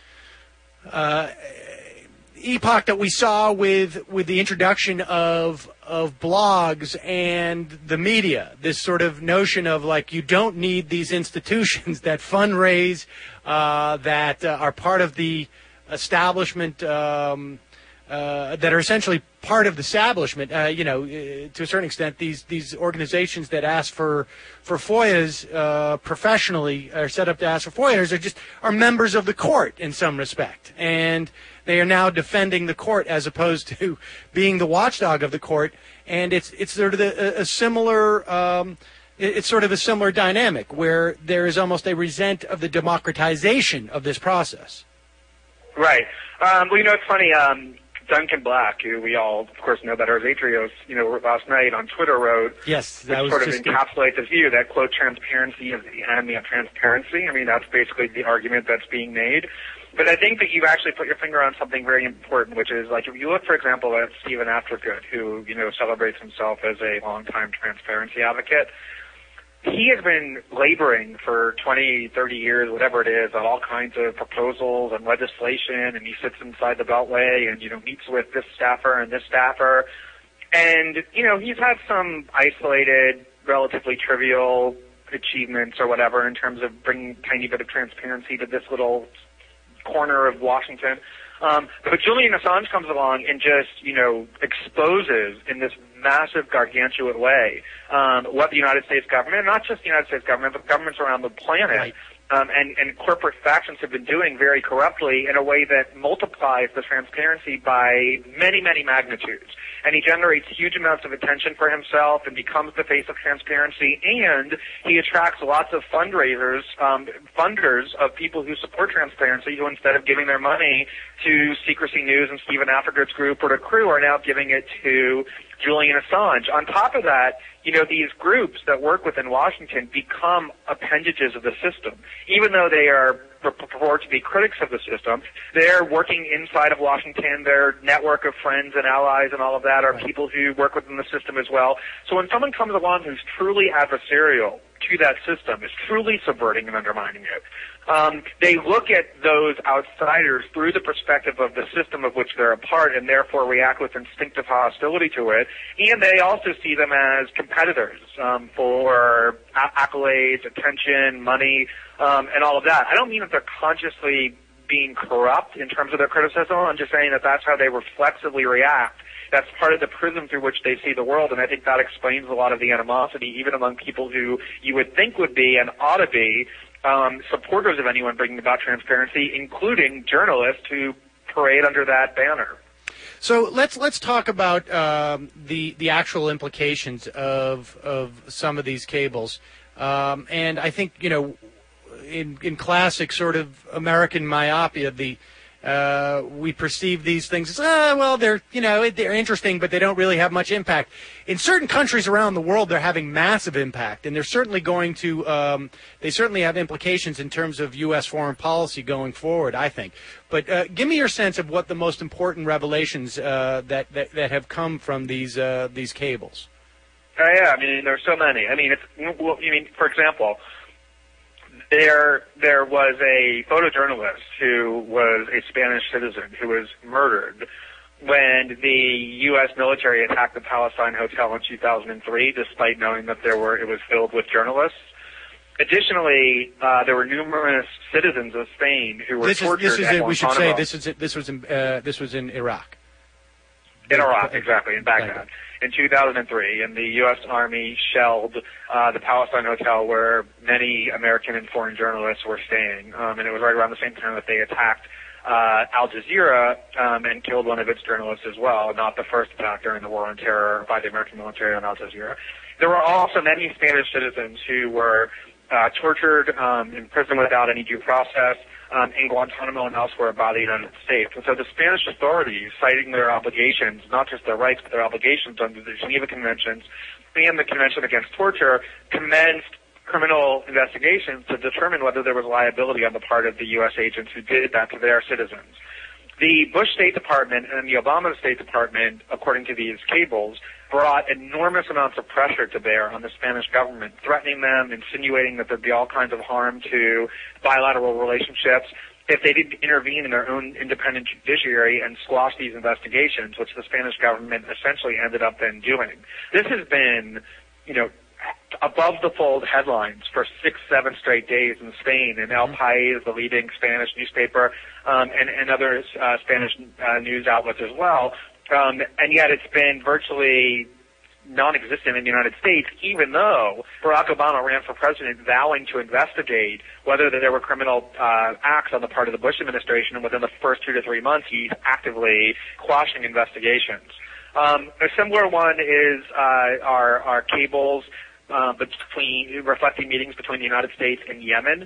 uh, epoch that we saw with with the introduction of of blogs and the media. This sort of notion of like you don't need these institutions that fundraise, uh, that uh, are part of the establishment, um, uh, that are essentially part of the establishment. Uh, you know, uh, to a certain extent, these these organizations that ask for for F O I As uh, professionally are set up to ask for F O I As are just are members of the court in some respect, and they are now defending the court as opposed to being the watchdog of the court. And it's it's sort of a, a similar. Um, It's sort of a similar dynamic where there is almost a resent of the democratization of this process. Right. Um, well, you know, it's funny. Um, Duncan Black, who we all, of course, know better as Atrios, you know, last night on Twitter wrote, yes, that which sort of encapsulates the view that, quote, transparency is the enemy of transparency. I mean, that's basically the argument that's being made. But I think that you actually put your finger on something very important, which is, like, if you look, for example, at Stephen Aftergood, who, you know, celebrates himself as a longtime transparency advocate, he has been laboring for twenty, thirty years, whatever it is, on all kinds of proposals and legislation, and he sits inside the Beltway and, you know, meets with this staffer and this staffer. And, you know, he's had some isolated, relatively trivial achievements or whatever in terms of bringing a tiny bit of transparency to this little corner of Washington. Um, but Julian Assange comes along and just, you know, exposes in this massive, gargantuan way um, what the United States government, not just the United States government, but governments around the planet, right. um, and, and corporate factions have been doing very corruptly in a way that multiplies the transparency by many, many magnitudes. And he generates huge amounts of attention for himself and becomes the face of transparency, and he attracts lots of fundraisers, um, funders of people who support transparency who, instead of giving their money to Secrecy News and Stephen Aftergood's group or to Crew, are now giving it to Julian Assange. On top of that, you know, these groups that work within Washington become appendages of the system. Even though they are purport to be critics of the system, they're working inside of Washington. Their network of friends and allies and all of that are people who work within the system as well. So when someone comes along who's truly adversarial to that system, is truly subverting and undermining it, um, they look at those outsiders through the perspective of the system of which they're a part and therefore react with instinctive hostility to it. And they also see them as competitors um, for accolades, attention, money, um, and all of that. I don't mean that they're consciously being corrupt in terms of their criticism. I'm just saying that that's how they reflexively react. That's part of the prism through which they see the world, and I think that explains a lot of the animosity, even among people who you would think would be and ought to be um, supporters of anyone bringing about transparency, including journalists who parade under that banner. So let's let's talk about um, the the actual implications of of some of these cables, um, and I think you know, in in classic sort of American myopia, the Uh, we perceive these things as, ah, well, they're, you know, they're interesting, but they don't really have much impact. In certain countries around the world, they're having massive impact, and they're certainly going to, um, they certainly have implications in terms of U S foreign policy going forward, I think. But uh, give me your sense of what the most important revelations uh, that, that that have come from these uh, these cables. Uh, yeah, I mean, there's so many. I mean, it's, well, you mean, for example, There, there was a photojournalist who was a Spanish citizen who was murdered when the U S military attacked the Palestine Hotel in two thousand three, despite knowing that there were it was filled with journalists. Additionally, uh, there were numerous citizens of Spain who were this tortured is, this is at it, we should say Guantanamo. this is it, this was in uh, this was in Iraq. In Iraq, exactly, in Baghdad, Baghdad. in two thousand three, and the U S Army shelled uh, the Palestine Hotel where many American and foreign journalists were staying, um, and it was right around the same time that they attacked uh, Al Jazeera um, and killed one of its journalists as well, not the first attack during the War on Terror by the American military on Al Jazeera. There were also many Spanish citizens who were uh, tortured, um, imprisoned without any due process, Um, in Guantanamo and elsewhere by the United States. And so the Spanish authorities, citing their obligations, not just their rights, but their obligations under the Geneva Conventions and the Convention Against Torture, commenced criminal investigations to determine whether there was liability on the part of the U S agents who did that to their citizens. The Bush State Department and the Obama State Department, according to these cables, brought enormous amounts of pressure to bear on the Spanish government, threatening them, insinuating that there'd be all kinds of harm to bilateral relationships if they didn't intervene in their own independent judiciary and squash these investigations, which the Spanish government essentially ended up then doing. This has been, you know, above the fold headlines for six, seven straight days in Spain, and El País, the leading Spanish newspaper, um, and, and other uh, Spanish uh, news outlets as well. Um, and yet it's been virtually non-existent in the United States, even though Barack Obama ran for president vowing to investigate whether there were criminal uh, acts on the part of the Bush administration, and within the first two to three months he's actively quashing investigations. Um, a similar one is uh, our, our cables uh, between reflecting meetings between the United States and Yemen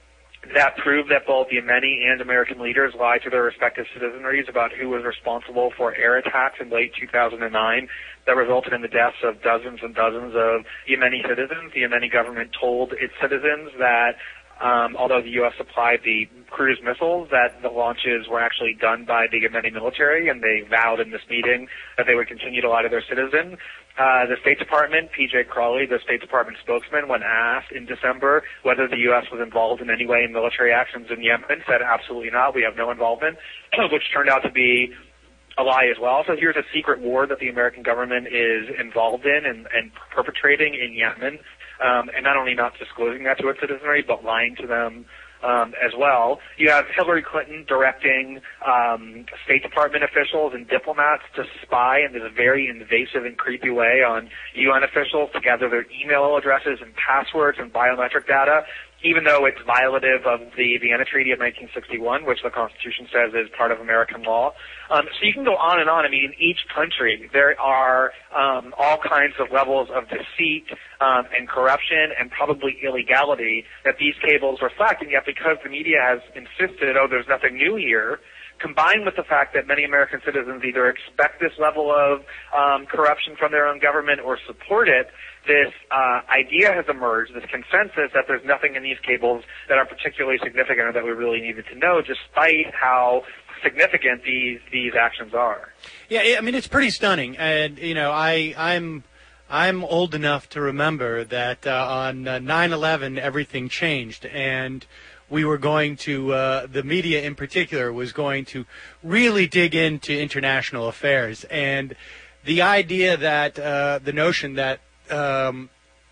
that prove that both Yemeni and American leaders lied to their respective citizenries about who was responsible for air attacks in late two thousand nine that resulted in the deaths of dozens and dozens of Yemeni citizens. The Yemeni government told its citizens that um, although the U S supplied the cruise missiles, that the launches were actually done by the Yemeni military, and they vowed in this meeting that they would continue to lie to their citizens. Uh, the State Department, P J Crawley, the State Department spokesman, when asked in December whether the U S was involved in any way in military actions in Yemen, said absolutely not, we have no involvement, which turned out to be a lie as well. So here's a secret war that the American government is involved in and, and perpetrating in Yemen, um, and not only not disclosing that to its citizenry, but lying to them Um, as well. You have Hillary Clinton directing um, State Department officials and diplomats to spy in this very invasive and creepy way on U N officials to gather their email addresses and passwords and biometric data, even though it's violative of the Vienna Treaty of nineteen sixty-one, which the Constitution says is part of American law. Um, so you can go on and on. I mean, in each country, there are um, all kinds of levels of deceit um, and corruption and probably illegality that these cables reflect, and yet because the media has insisted, oh, there's nothing new here, combined with the fact that many American citizens either expect this level of um, corruption from their own government or support it, this uh, idea has emerged, this consensus that there's nothing in these cables that are particularly significant or that we really needed to know, despite how significant these these actions are. Yeah, I mean, it's pretty stunning. And, you know, I, I'm I'm old enough to remember that uh, on uh, nine eleven everything changed, and we were going to, uh, the media in particular was going to really dig into international affairs. And the idea that, uh, the notion that um,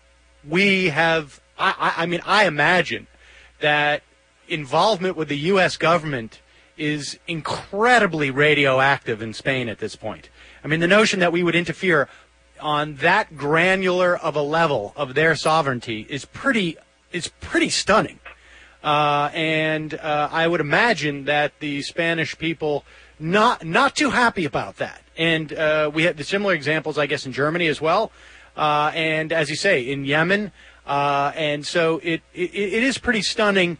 we have, I, I mean, I imagine that involvement with the U S government is incredibly radioactive in Spain at this point. I mean, the notion that we would interfere on that granular of a level of their sovereignty is pretty, is pretty stunning. Uh, and uh, I would imagine that the Spanish people not not too happy about that. And uh, we had the similar examples, I guess, in Germany as well. Uh, and as you say, in Yemen. Uh, and so it, it it is pretty stunning.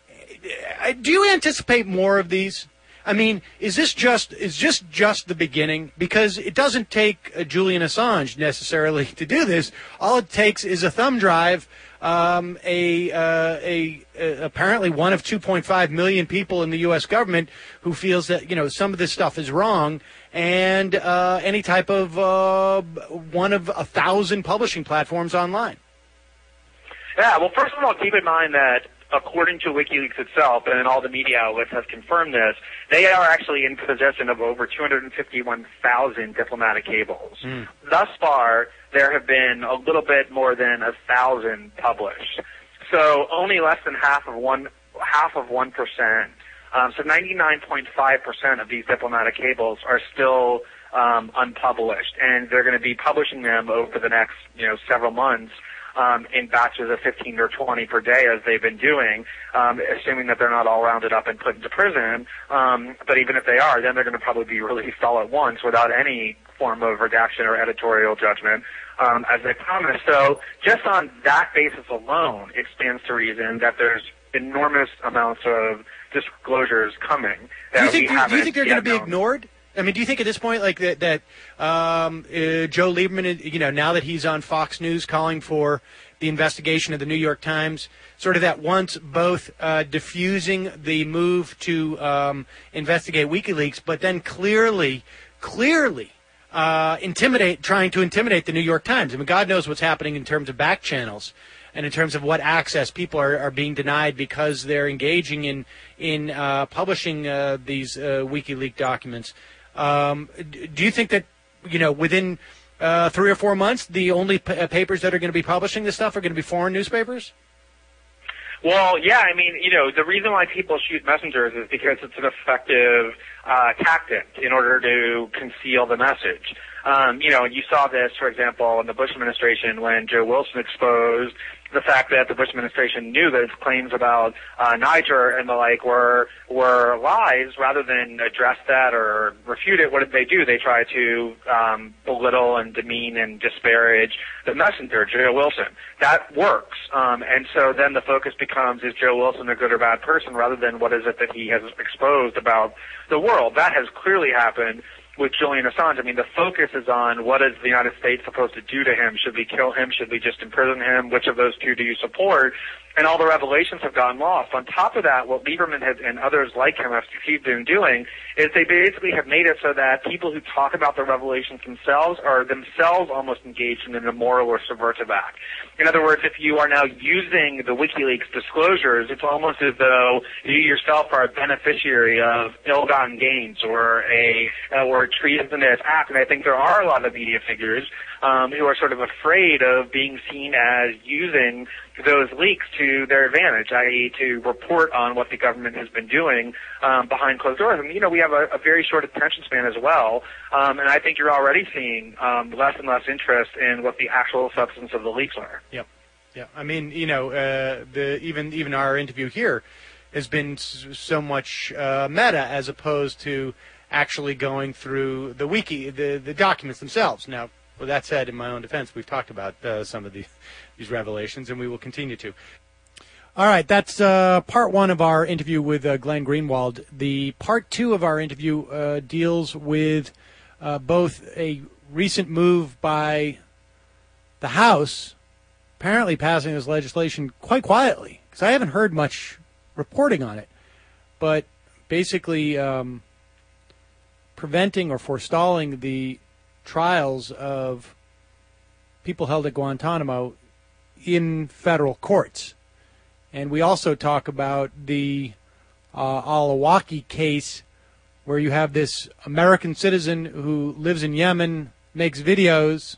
Do you anticipate more of these? I mean, is this just is just just the beginning? Because it doesn't take uh, Julian Assange necessarily to do this. All it takes is a thumb drive. Um, a, uh, a, a apparently one of two point five million people in the U S government who feels that, you know, some of this stuff is wrong, and uh, any type of uh, one of a thousand publishing platforms online. Yeah, well, first of all, keep in mind that according to WikiLeaks itself, and all the media outlets have confirmed this, they are actually in possession of over two hundred fifty-one thousand diplomatic cables. Mm. Thus far, there have been a little bit more than a thousand published. So only less than half of one half of one percent. Um, so ninety-nine point five percent of these diplomatic cables are still um, unpublished, and they're going to be publishing them over the next, you know, several months. Um, in batches of fifteen or twenty per day, as they've been doing, um, assuming that they're not all rounded up and put into prison. Um, but even if they are, then they're going to probably be released all at once without any form of redaction or editorial judgment, um, as they promised. So just on that basis alone, it stands to reason that there's enormous amounts of disclosures coming. That do you think, we do, do you think they're going to be known. ignored? I mean, do you think at this point, like that, that um, uh, Joe Lieberman, you know, now that he's on Fox News calling for the investigation of the New York Times, sort of that once both uh, diffusing the move to um, investigate WikiLeaks, but then clearly, clearly uh, intimidate, trying to intimidate the New York Times. I mean, God knows what's happening in terms of back channels and in terms of what access people are, are being denied because they're engaging in in uh, publishing uh, these uh, WikiLeaks documents. Um, do you think that, you know, within uh, three or four months, the only p- uh, papers that are going to be publishing this stuff are going to be foreign newspapers? Well, yeah, I mean, you know, the reason why people shoot messengers is because it's an effective uh, tactic in order to conceal the message. Um, you know, you saw this, for example, in the Bush administration when Joe Wilson exposed the fact that the Bush administration knew that its claims about uh, Niger and the like were were lies. Rather than address that or refute it, what did they do? They tried to um, belittle and demean and disparage the messenger, Joe Wilson. That works. Um, and so then the focus becomes, is Joe Wilson a good or bad person, rather than what is it that he has exposed about the world. That has clearly happened with Julian Assange. I mean, the focus is on what is the United States supposed to do to him? Should we kill him? Should we just imprison him? Which of those two do you support? And all the revelations have gotten lost. On top of that, what Lieberman has, and others like him have succeeded in doing is they basically have made it so that people who talk about the revelations themselves are themselves almost engaged in an immoral or subversive act. In other words, if you are now using the WikiLeaks disclosures, it's almost as though you yourself are a beneficiary of ill-gotten gains or a or a treasonous act. And I think there are a lot of media figures um, who are sort of afraid of being seen as using those leaks to their advantage, that is to report on what the government has been doing um, behind closed doors. And, you know, we have a, a very short attention span as well, um, and I think you're already seeing um, less and less interest in what the actual substance of the leaks are. Yep. Yeah. I mean, you know, uh, the even even our interview here has been so much uh, meta as opposed to actually going through the wiki, the, the documents themselves. Now, with that said, in my own defense, we've talked about uh, some of the, these revelations, and we will continue to. All right, that's uh, part one of our interview with uh, Glenn Greenwald. The part two of our interview uh, deals with uh, both a recent move by the House, apparently passing this legislation quite quietly, because I haven't heard much reporting on it, but basically um, preventing or forestalling the trials of people held at Guantanamo in federal courts. And we also talk about the uh, Al-Awlaki case, where you have this American citizen who lives in Yemen, makes videos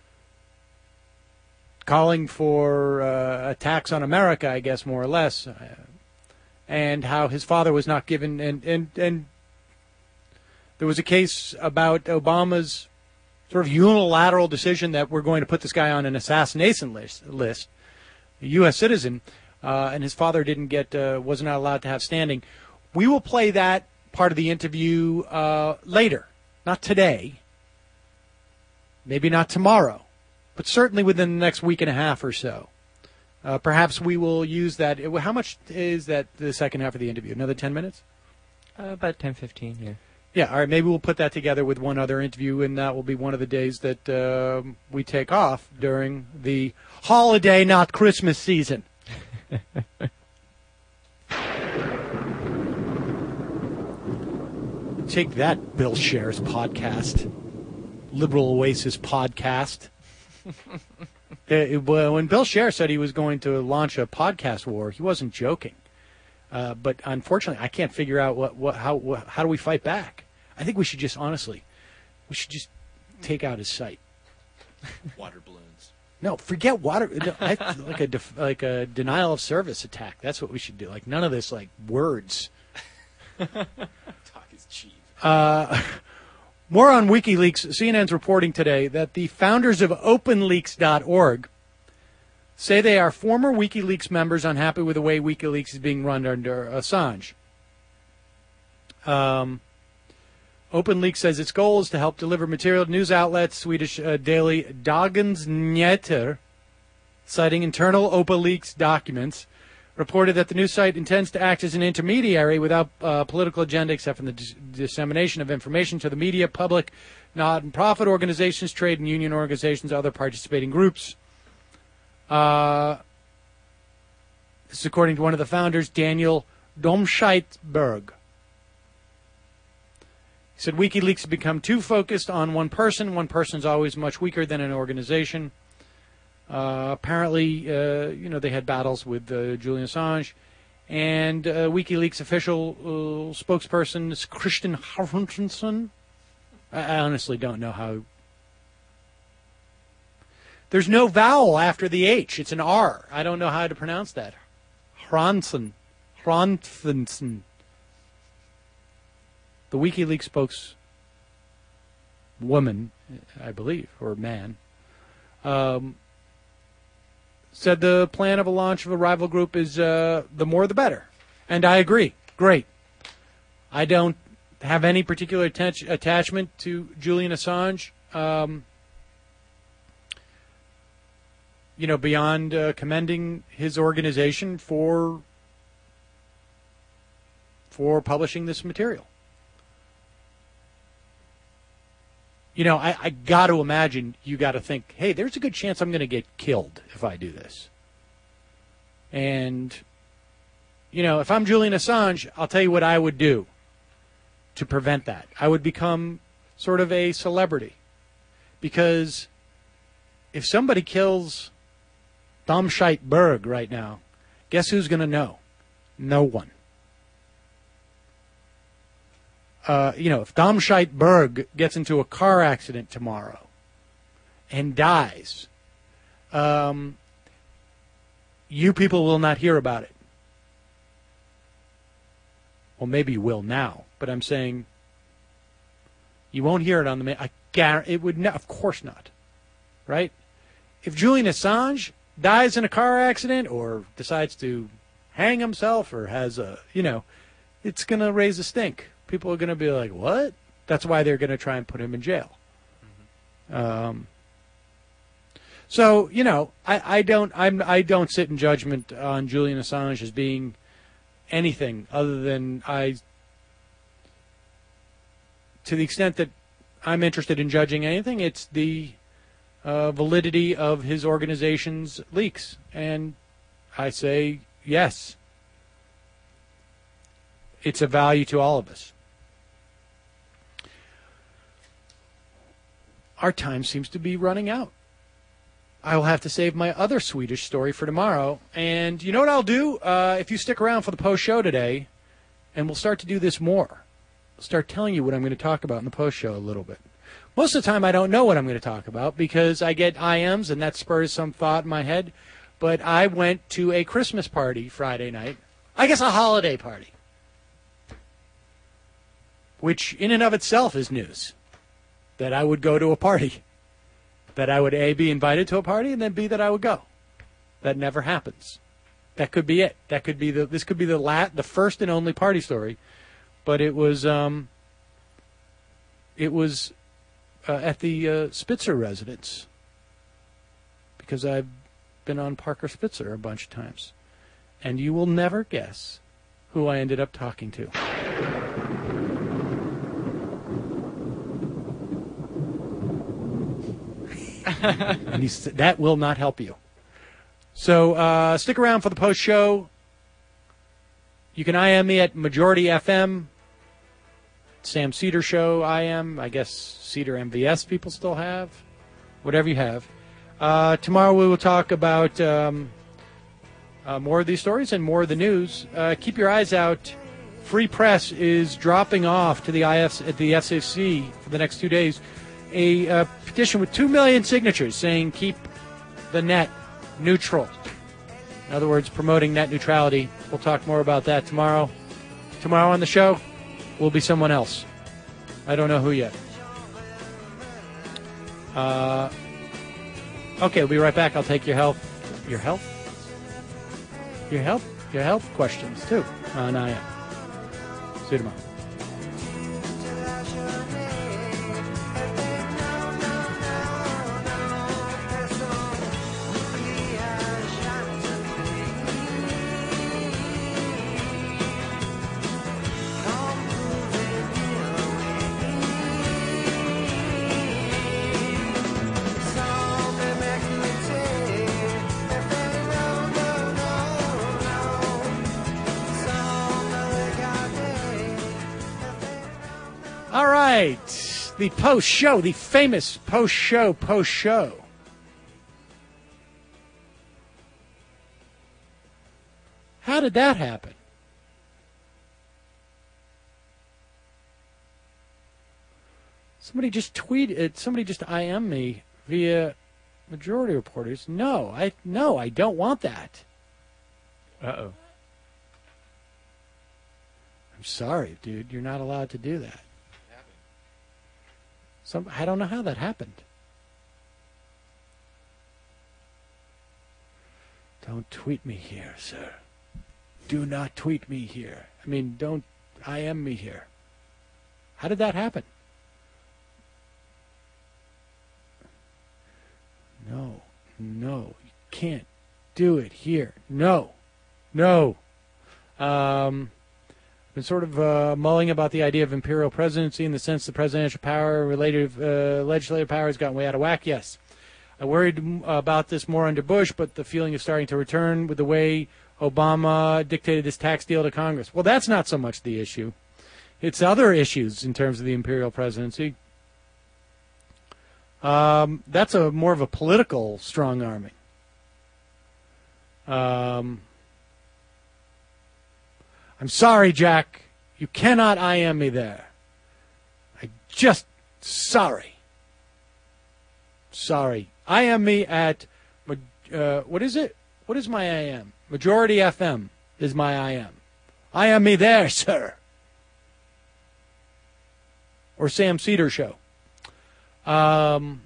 calling for uh, attacks on America, I guess, more or less, uh, and how his father was not given, and, and, and there was a case about Obama's sort of unilateral decision that we're going to put this guy on an assassination list, list a U S citizen, uh, and his father didn't get, uh, was not allowed to have standing. We will play that part of the interview uh, later, not today, maybe not tomorrow, but certainly within the next week and a half or so. Uh, perhaps we will use that. How much is that, the second half of the interview? Another ten minutes? Uh, about ten, fifteen, yeah. Yeah, all right, maybe we'll put that together with one other interview, and that will be one of the days that uh, we take off during the holiday, not Christmas season. Take that, Bill Scher's podcast. Liberal Oasis podcast. Uh, well, when Bill Scher said he was going to launch a podcast war, he wasn't joking. Uh, but unfortunately, I can't figure out what, what how what, how do we fight back. I think we should just honestly, we should just take out his site. Water balloons. No, forget water. No, I, like a def, like a denial of service attack. That's what we should do. Like none of this like words. Talk is cheap. Uh, more on WikiLeaks. C N N's reporting today that the founders of Open Leaks dot org say they are former WikiLeaks members unhappy with the way WikiLeaks is being run under Assange. Um, OpenLeaks says its goal is to help deliver material to news outlets. Swedish uh, daily Dagens Nyheter, citing internal OpenLeaks documents, reported that the news site intends to act as an intermediary without uh, political agenda except for the dis- dissemination of information to the media, public, non-profit organizations, trade and union organizations, other participating groups. Uh, this is according to one of the founders, Daniel Domscheitberg. He said WikiLeaks has become too focused on one person. One person is always much weaker than an organization. Uh, apparently, uh, you know, they had battles with uh, Julian Assange. And uh, WikiLeaks official uh, spokesperson is Christian Harfenson. I, I honestly don't know how. There's no vowel after the H. It's an R. I don't know how to pronounce that. Hronson. Hronfenson. The WikiLeaks spokeswoman, I believe, or man, um, said the plan of a launch of a rival group is uh, the more the better. And I agree. Great. I don't have any particular atten- attachment to Julian Assange, um, you know, beyond uh, commending his organization for for publishing this material. You know, I, I got to imagine you got to think, hey, there's a good chance I'm going to get killed if I do this. And, you know, if I'm Julian Assange, I'll tell you what I would do to prevent that. I would become sort of a celebrity. Because if somebody kills Domscheitberg right now, guess who's going to know? No one. Uh, you know, if Domscheitberg gets into a car accident tomorrow and dies, um, you people will not hear about it. Well, maybe you will now, but I'm saying you won't hear it on the. I guarantee it would. Not, of course not, right? If Julian Assange dies in a car accident or decides to hang himself or has a, you know, it's going to raise a stink. People are going to be like, what? That's why they're going to try and put him in jail. Mm-hmm. Um, so, you know, I, I don't I'm, I don't sit in judgment on Julian Assange as being anything other than I, to the extent that I'm interested in judging anything, it's the uh, validity of his organization's leaks. And I say, yes, it's a value to all of us. Our time seems to be running out. I will have to save my other Swedish story for tomorrow. And you know what I'll do? Uh, if you stick around for the post show today, and we'll start to do this more. I'll start telling you what I'm going to talk about in the post show a little bit. Most of the time I don't know what I'm going to talk about because I get I Ms and that spurs some thought in my head. But I went to a Christmas party Friday night. I guess a holiday party. Which in and of itself is news. That I would go to a party. That I would A, be invited to a party, and then B, that I would go. That never happens. That could be it. That could be the. This could be the la- the first and only party story, but it was um. It was uh, at the uh, Spitzer residence. Because I've been on Parker Spitzer a bunch of times, and you will never guess who I ended up talking to. And he said, that will not help you. So uh, stick around for the post show. You can I M me at Majority F M. Sam Cedar Show I M. I guess Cedar M V S people still have. Whatever you have. Uh, tomorrow we will talk about um, uh, more of these stories and more of the news. Uh, keep your eyes out. Free Press is dropping off to the I F at the F C C for the next two days a uh, petition with two million signatures saying keep the net neutral. In other words, promoting net neutrality. We'll talk more about that tomorrow. Tomorrow on the show will be someone else. I don't know who yet. Uh, okay, we'll be right back. I'll take your health, your health, your health, your health questions too on I M. See you tomorrow. All right, the post-show, the famous post-show, post-show. How did that happen? Somebody just tweeted, somebody just I M me via Majority Reporters. No, I no, I don't want that. Uh-oh. I'm sorry, dude. You're not allowed to do that. Some, I don't know how that happened. Don't tweet me here, sir. Do not tweet me here. I mean, don't I M me here. How did that happen? No, no, you can't do it here. No, no. Um... Been sort of uh, mulling about the idea of imperial presidency in the sense the presidential power related uh, legislative power has gotten way out of whack. Yes, I worried about this more under Bush, but the feeling is starting to return with the way Obama dictated this tax deal to Congress. Well, that's not so much the issue. It's other issues in terms of the imperial presidency. Um, that's a more of a political strong-arming. Um... I'm sorry, Jack. You cannot I M me there. I just sorry. Sorry. I M me at uh, what is it? What is my I M? Majority F M is my I M. I M me there, sir. Or Sam Cedar Show. Um.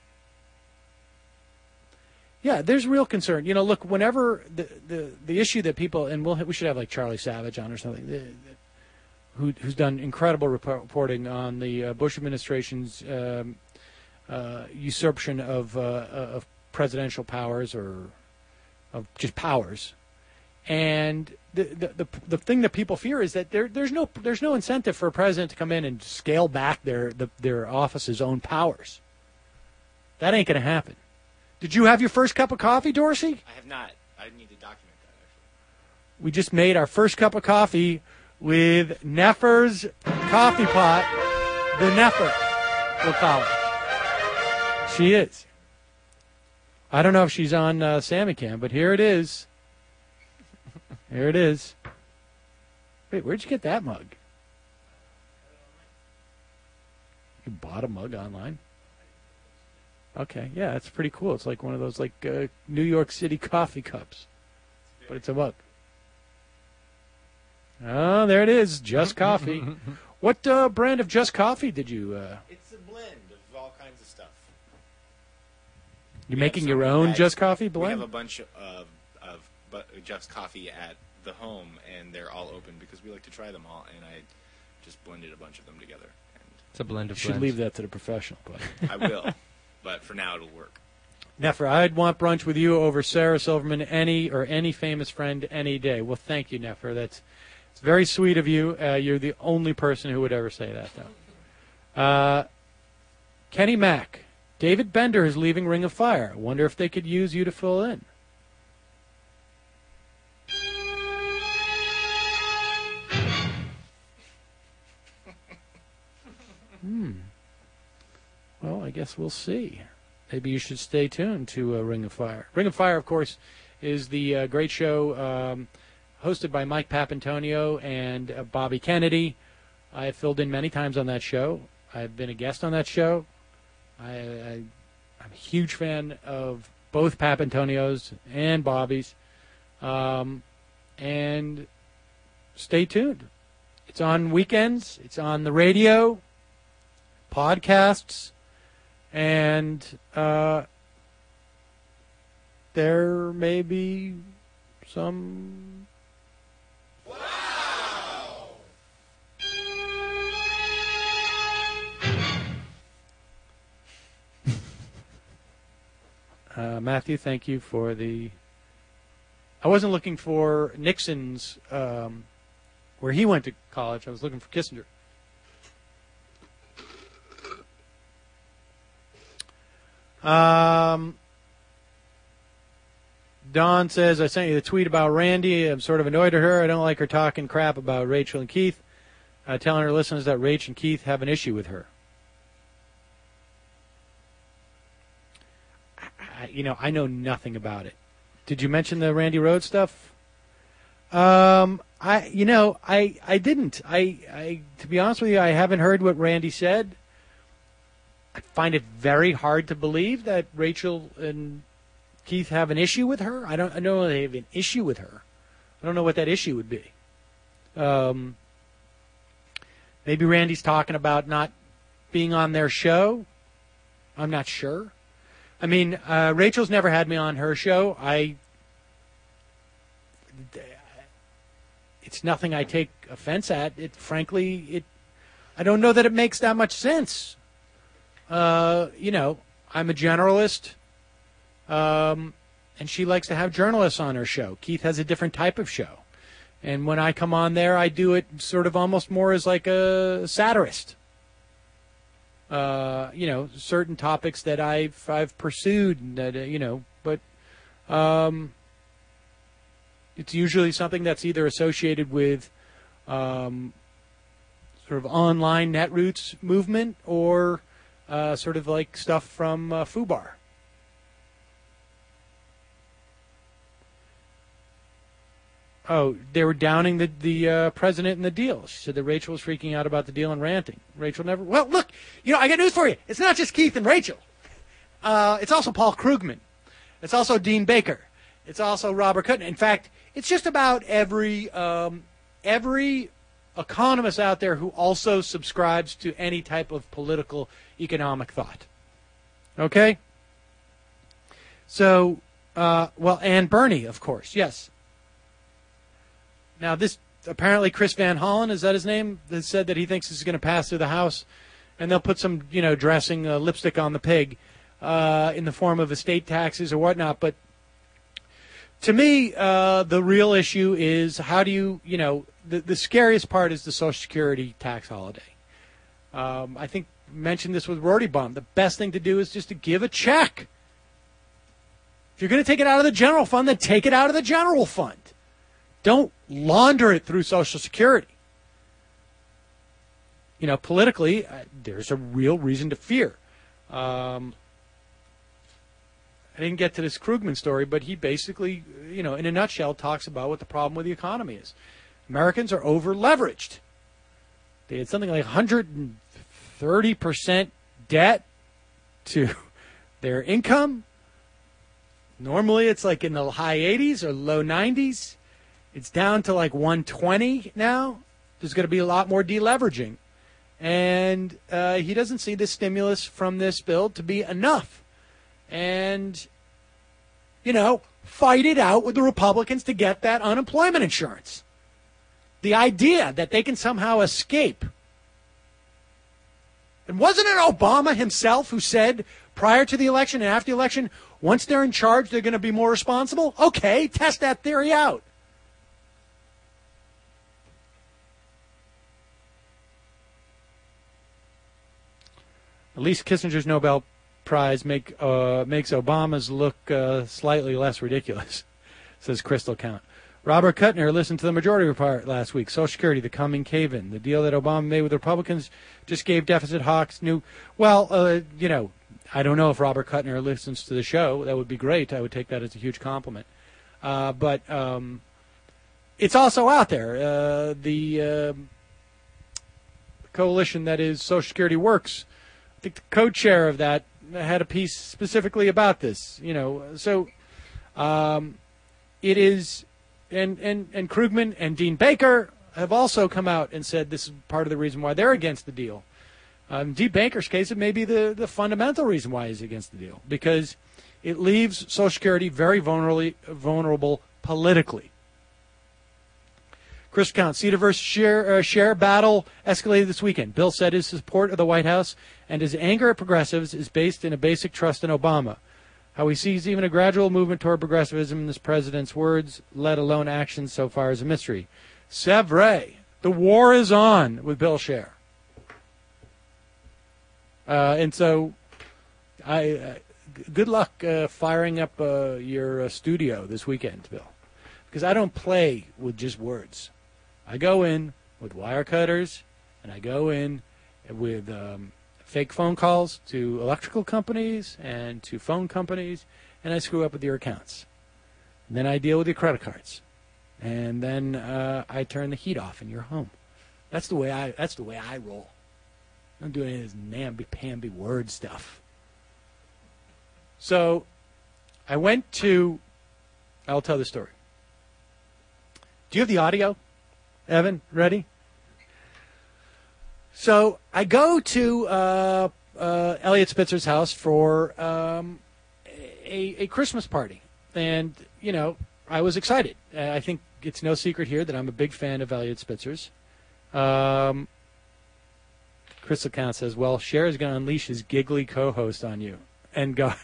Yeah, there's real concern. You know, look, whenever the, the, the issue that people, and we'll, we should have like Charlie Savage on or something, the, the, who, who's done incredible report, reporting on the uh, Bush administration's um, uh, usurpation of, uh, of presidential powers or of just powers. And the, the the the thing that people fear is that there there's no there's no incentive for a president to come in and scale back their the, their office's own powers. That ain't going to happen. Did you have your first cup of coffee, Dorsey? I have not. I need to document that, actually. We just made our first cup of coffee with Neffer's coffee pot. The Neffer, we'll call it. She is. I don't know if she's on uh, Sammy Cam, but here it is. Here it is. Wait, where'd you get that mug? You bought a mug online? Okay, yeah, it's pretty cool. It's like one of those like uh, New York City coffee cups, but it's a mug. Oh, there it is, Just Coffee. What uh, brand of Just Coffee did you? Uh... It's a blend of all kinds of stuff. You're We making have your some own bags. Just Coffee We blend? have a bunch of of bu- Just Coffee at the home, and they're all open because we like to try them all. And I just blended a bunch of them together. And It's a blend You of should blends. leave that to the professional. But I will, but for now it'll work. Neffer, I'd want brunch with you over Sarah Silverman any or any famous friend any day. Well, thank you, Neffer. That's it's very sweet of you. Uh, you're the only person who would ever say that, though. Uh, Kenny Mack, David Bender is leaving Ring of Fire. I wonder if they could use you to fill in. Hmm. Well, I guess we'll see. maybe you should stay tuned to uh, Ring of Fire. Ring of Fire, of course, is the uh, great show um, hosted by Mike Papantonio and uh, Bobby Kennedy. I have filled in many times on that show. I've been a guest on that show. I, I, I'm a huge fan of both Papantonios and Bobby's. Um, and stay tuned. It's on weekends. It's on the radio, podcasts, and uh, there may be some... Wow! uh, Matthew, thank you for the... I wasn't looking for Nixon's, um, where he went to college. I was looking for Kissinger. Um, Don says, I sent you the tweet about Randy. I'm sort of annoyed at her. I don't like her talking crap about Rachel and Keith, uh, telling her listeners that Rach and Keith have an issue with her. I, you know, I know nothing about it. Did you mention the Randy Rhoads stuff? Um, I, you know, I, I didn't. I, I, to be honest with you, I haven't heard what Randy said. I find it very hard to believe that Rachel and Keith have an issue with her. I don't, I don't know they have an issue with her. I don't know what that issue would be. Um, maybe Randy's talking about not being on their show. I'm not sure. I mean, uh, Rachel's never had me on her show. I, it's nothing I take offense at. It, frankly, it, I don't know that it makes that much sense. Uh, you know, I'm a generalist, um, and she likes to have journalists on her show. Keith has a different type of show. And when I come on there, I do it sort of almost more as like a satirist. Uh, you know, certain topics that I've I've pursued, that uh, you know, but um, it's usually something that's either associated with um, sort of online Netroots movement or uh, sort of like stuff from uh, FUBAR. Oh, they were downing the the uh, president and the deal. She said that Rachel was freaking out about the deal and ranting. Rachel never... Well, look, you know, I got news for you. It's not just Keith and Rachel. Uh, it's also Paul Krugman. It's also Dean Baker. It's also Robert Kuttner. In fact, it's just about every um, every economist out there who also subscribes to any type of political economic thought. Okay? So, uh, well, and Bernie, of course, yes. Now, this, apparently Chris Van Hollen, is that his name, has said that he thinks this is going to pass through the House, and they'll put some, you know, dressing, uh, lipstick on the pig uh, in the form of estate taxes or whatnot. But to me, uh, the real issue is how do you, you know, the, the scariest part is the Social Security tax holiday. Um, I think I mentioned this with Rorty Bum. The best thing to do is just to give a check. If you're going to take it out of the general fund, then take it out of the general fund. Don't launder it through Social Security. You know, politically, uh, there's a real reason to fear. Um, I didn't get to this Krugman story, but he basically, you know, in a nutshell, talks about what the problem with the economy is. Americans are over-leveraged. They had something like one hundred thirty percent debt to their income. Normally, it's like in the high eighties or low nineties. It's down to like one twenty now. There's going to be a lot more deleveraging. And uh, he doesn't see the stimulus from this bill to be enough. And, you know, fight it out with the Republicans to get that unemployment insurance. The idea that they can somehow escape. And wasn't it Obama himself who said prior to the election and after the election, once they're in charge, they're going to be more responsible? Okay, test that theory out. At least Kissinger's Nobel Prize make uh, makes Obama's look uh, slightly less ridiculous, says Crystal Count. Robert Kuttner listened to the Majority Report last week. Social Security, the coming cave-in. The deal that Obama made with Republicans just gave deficit hawks new... Well, uh, you know, I don't know if Robert Kuttner listens to the show. That would be great. I would take that as a huge compliment. Uh, but um, it's also out there. Uh, the uh, coalition that is Social Security Works, I think the co-chair of that had a piece specifically about this. You know, so um, it is, and, and, and Krugman and Dean Baker have also come out and said this is part of the reason why they're against the deal. Um, Dean Baker's case, it may be the, the fundamental reason why he's against the deal, because it leaves Social Security very vulnerably, vulnerable politically. Chris Count, Cedar versus Share, uh, Share battle escalated this weekend. Bill said his support of the White House and his anger at progressives is based in a basic trust in Obama. How he sees even a gradual movement toward progressivism in this president's words, let alone actions, so far is a mystery. C'est vrai. The war is on with Bill Scher. Uh, and so, I uh, g- good luck uh, firing up uh, your uh, studio this weekend, Bill, because I don't play with just words. I go in with wire cutters, and I go in with um, fake phone calls to electrical companies and to phone companies, and I screw up with your accounts. And then I deal with your credit cards, and then uh, I turn the heat off in your home. That's the way I. That's the way I roll. I don't do any of this namby-pamby word stuff. So, I went to. I'll tell the story. Do you have the audio, Evan? Ready? So I go to uh, uh, Elliot Spitzer's house for um, a, a Christmas party, and you know I was excited. Uh, I think it's no secret here that I'm a big fan of Elliot Spitzer's. Um, Crystal Count says, "Well, Cher is going to unleash his giggly co-host on you." And God,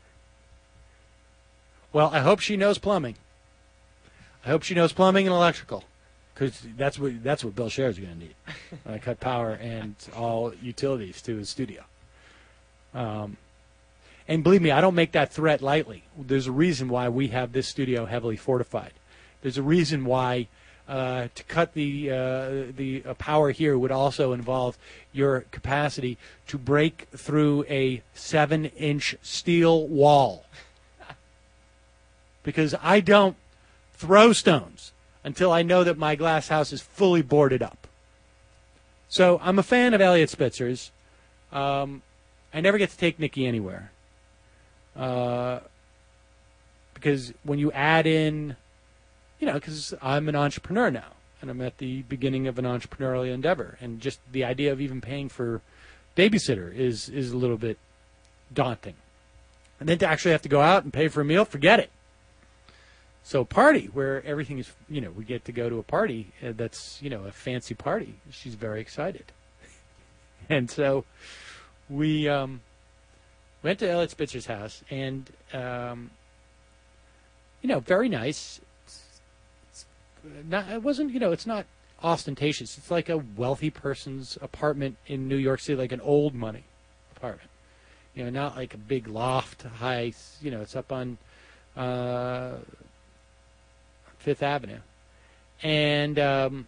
well, I hope she knows plumbing. I hope she knows plumbing and electrical. Because that's what that's what Bill Scher is going to need. I cut power and all utilities to his studio. Um, and believe me, I don't make that threat lightly. There's a reason why we have this studio heavily fortified. There's a reason why uh, to cut the uh, the uh, power here would also involve your capacity to break through a seven-inch steel wall. Because I don't throw stones until I know that my glass house is fully boarded up. So I'm a fan of Elliot Spitzer's. Um, I never get to take Nikki anywhere. Uh, because when you add in, you know, because I'm an entrepreneur now, and I'm at the beginning of an entrepreneurial endeavor, and just the idea of even paying for babysitter is, is a little bit daunting. And then to actually have to go out and pay for a meal, forget it. So party where everything is, you know, we get to go to a party that's, you know, a fancy party. She's very excited. And so we um, went to Elliot Spitzer's house, and, um, you know, very nice. It's, it's not, it wasn't, you know, it's not ostentatious. It's like a wealthy person's apartment in New York City, like an old money apartment. You know, not like a big loft, high, you know, it's up on Uh, Fifth Avenue. And um,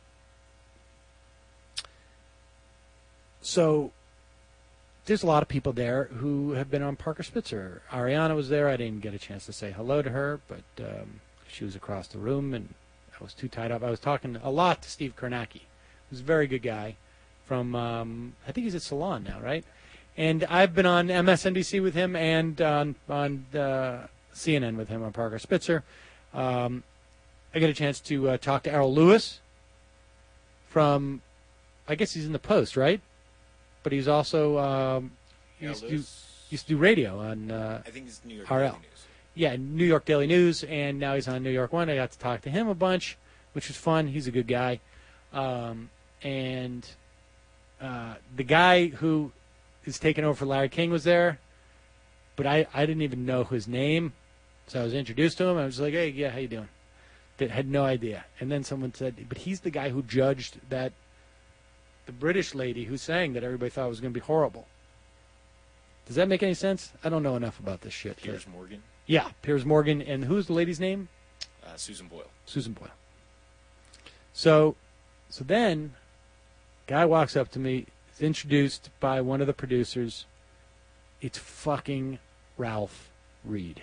so there's a lot of people there who have been on Parker Spitzer. Ariana was there. I didn't get a chance to say hello to her, but um, she was across the room, and I was too tied up. I was talking a lot to Steve Kornacki, who's a very good guy from, um, I think he's at Salon now, right? And I've been on M S N B C with him and on, on uh, C N N with him on Parker Spitzer. Um, I get a chance to uh, talk to Errol Lewis from, I guess he's in the Post, right? But he's also, um, he used, to do, used to do radio on uh, I think it's New York R L. Daily News. Yeah, New York Daily News, and now he's on New York One. I got to talk to him a bunch, which was fun. He's a good guy. Um, and uh, the guy who is taking over for Larry King was there, but I, I didn't even know his name. So I was introduced to him. I was like, hey, yeah, how you doing? That had no idea. And then someone said, but he's the guy who judged that, the British lady who sang that everybody thought was going to be horrible. Does that make any sense? I don't know enough about this shit. Piers Morgan. Yeah, Piers Morgan. And who's the lady's name? Uh, Susan Boyle. Susan Boyle. So, so then, guy walks up to me, is introduced by one of the producers. it's fucking Ralph Reed,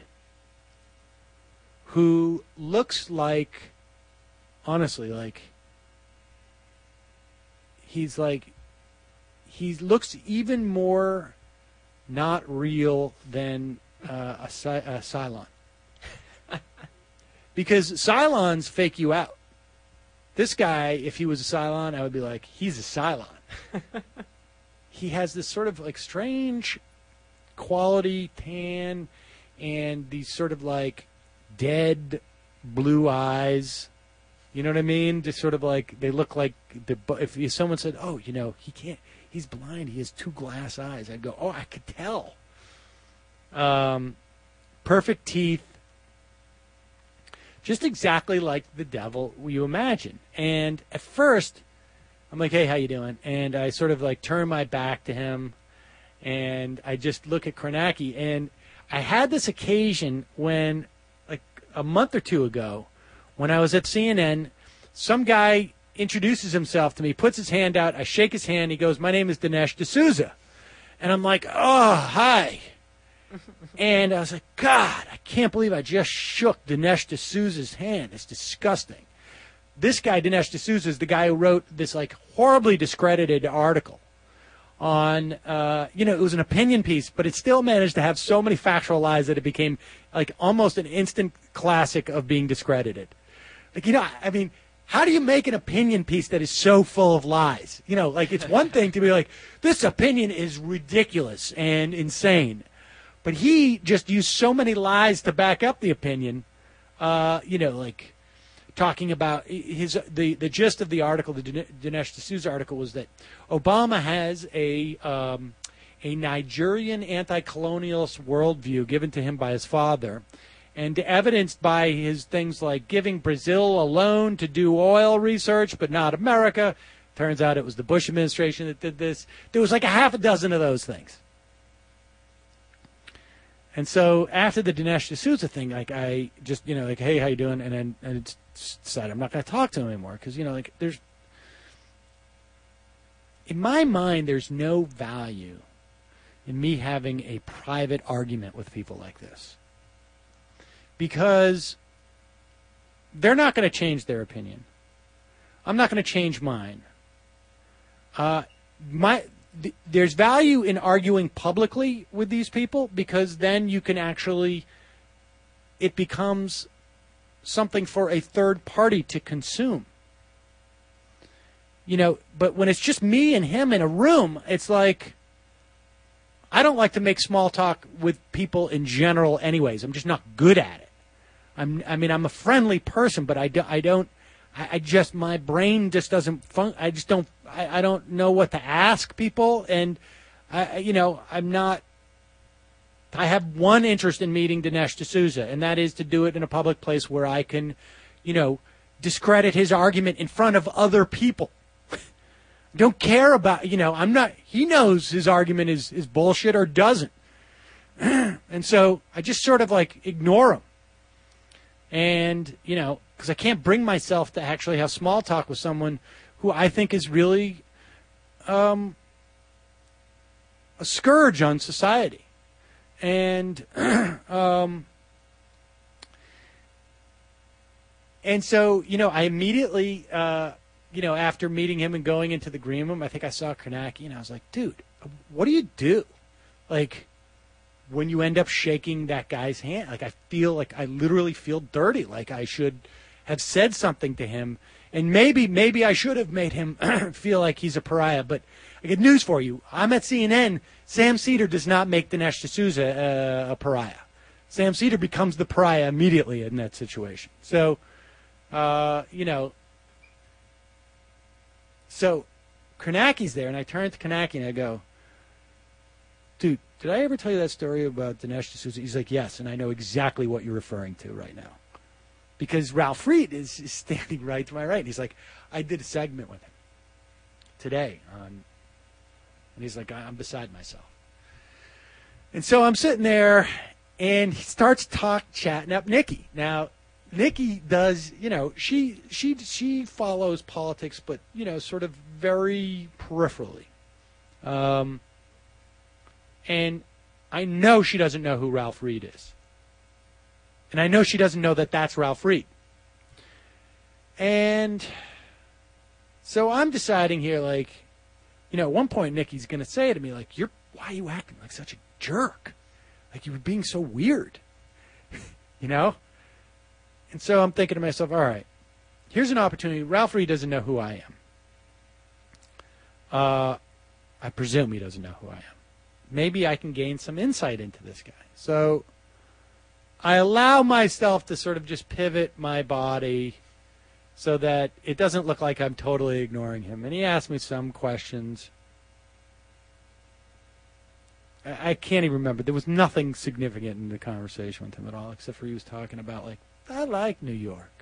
who looks like, honestly, like, he's like, he looks even more not real than uh, a, a Cylon. Because Cylons fake you out. This guy, if he was a Cylon, I would be like, he's a Cylon. He has this sort of like strange quality tan and these sort of like dead blue eyes. You know what I mean? Just sort of like, they look like, the, if someone said, oh, you know, he can't, he's blind, he has two glass eyes, I'd go, oh, I could tell. Um, perfect teeth. Just exactly like the devil you imagine. And at first, I'm like, hey, how you doing? And I sort of like turn my back to him, and I just look at Kornacki. And I had this occasion when, like a month or two ago, when I was at C N N, some guy introduces himself to me, puts his hand out, I shake his hand, he goes, my name is Dinesh D'Souza. And I'm like, oh, hi. And I was like, God, I can't believe I just shook Dinesh D'Souza's hand. It's disgusting. This guy, Dinesh D'Souza, is the guy who wrote this like horribly discredited article on, uh, you know, it was an opinion piece, but it still managed to have so many factual lies that it became like almost an instant classic of being discredited. Like, you know, I mean, how do you make an opinion piece that is so full of lies? You know, like it's one thing to be like, this opinion is ridiculous and insane. But he just used so many lies to back up the opinion, uh, you know, like talking about his the, the gist of the article, the Dinesh D'Souza article, was that Obama has a um, a Nigerian anti-colonialist worldview given to him by his father, and evidenced by his things like giving Brazil a loan to do oil research, but not America. Turns out it was the Bush administration that did this. There was like a half a dozen of those things. And so after the Dinesh D'Souza thing, like I just, you know, like, hey, how you doing? And then and it's decided I'm not going to talk to him anymore because, you know, like there's, in my mind, there's no value in me having a private argument with people like this because they're not going to change their opinion. I'm not going to change mine. Uh, my... There's value in arguing publicly with these people because then you can actually, it becomes something for a third party to consume. You know, but when it's just me and him in a room, it's like, I don't like to make small talk with people in general anyways. I'm just not good at it. I'm, I mean, I'm a friendly person, but I, do, I don't, I, I just, my brain just doesn't fun, I just don't, I, I don't know what to ask people, and I, you know, I'm not. I have one interest in meeting Dinesh D'Souza, and that is to do it in a public place where I can, you know, discredit his argument in front of other people. Don't care about, you know, I'm not. He knows his argument is is bullshit or doesn't, and so I just sort of like ignore him, and you know, because I can't bring myself to actually have small talk with someone who I think is really um, a scourge on society. And um, and so, you know, I immediately, uh, you know, after meeting him and going into the green room, I think I saw Kornacki, and I was like, dude, what do you do? Like, when you end up shaking that guy's hand, like, I feel like I literally feel dirty, like I should have said something to him. And maybe, maybe I should have made him feel like he's a pariah. But I got news for you. I'm at C N N. Sam Seder does not make Dinesh D'Souza uh, a pariah. Sam Seder becomes the pariah immediately in that situation. So, uh, you know, so Kornacki's there, and I turn to Kornacki and I go, dude, did I ever tell you that story about Dinesh D'Souza? He's like, yes, and I know exactly what you're referring to right now. Because Ralph Reed is, is standing right to my right. And he's like, I did a segment with him today. On, and he's like, I'm beside myself. And so I'm sitting there, and he starts talk chatting up Nikki. Now, Nikki does, you know, she she she follows politics, but, you know, sort of very peripherally. Um, and I know she doesn't know who Ralph Reed is. And I know she doesn't know that that's Ralph Reed. And so I'm deciding here, like, you know, at one point Nikki's going to say to me, like, "You're why are you acting like such a jerk? Like, you were being so weird." You know? And so I'm thinking to myself, all right, here's an opportunity. Ralph Reed doesn't know who I am. Uh, I presume he doesn't know who I am. Maybe I can gain some insight into this guy. So I allow myself to sort of just pivot my body so that it doesn't look like I'm totally ignoring him. And he asked me some questions. I, I can't even remember. There was nothing significant in the conversation with him at all, except for he was talking about, like, I like New York.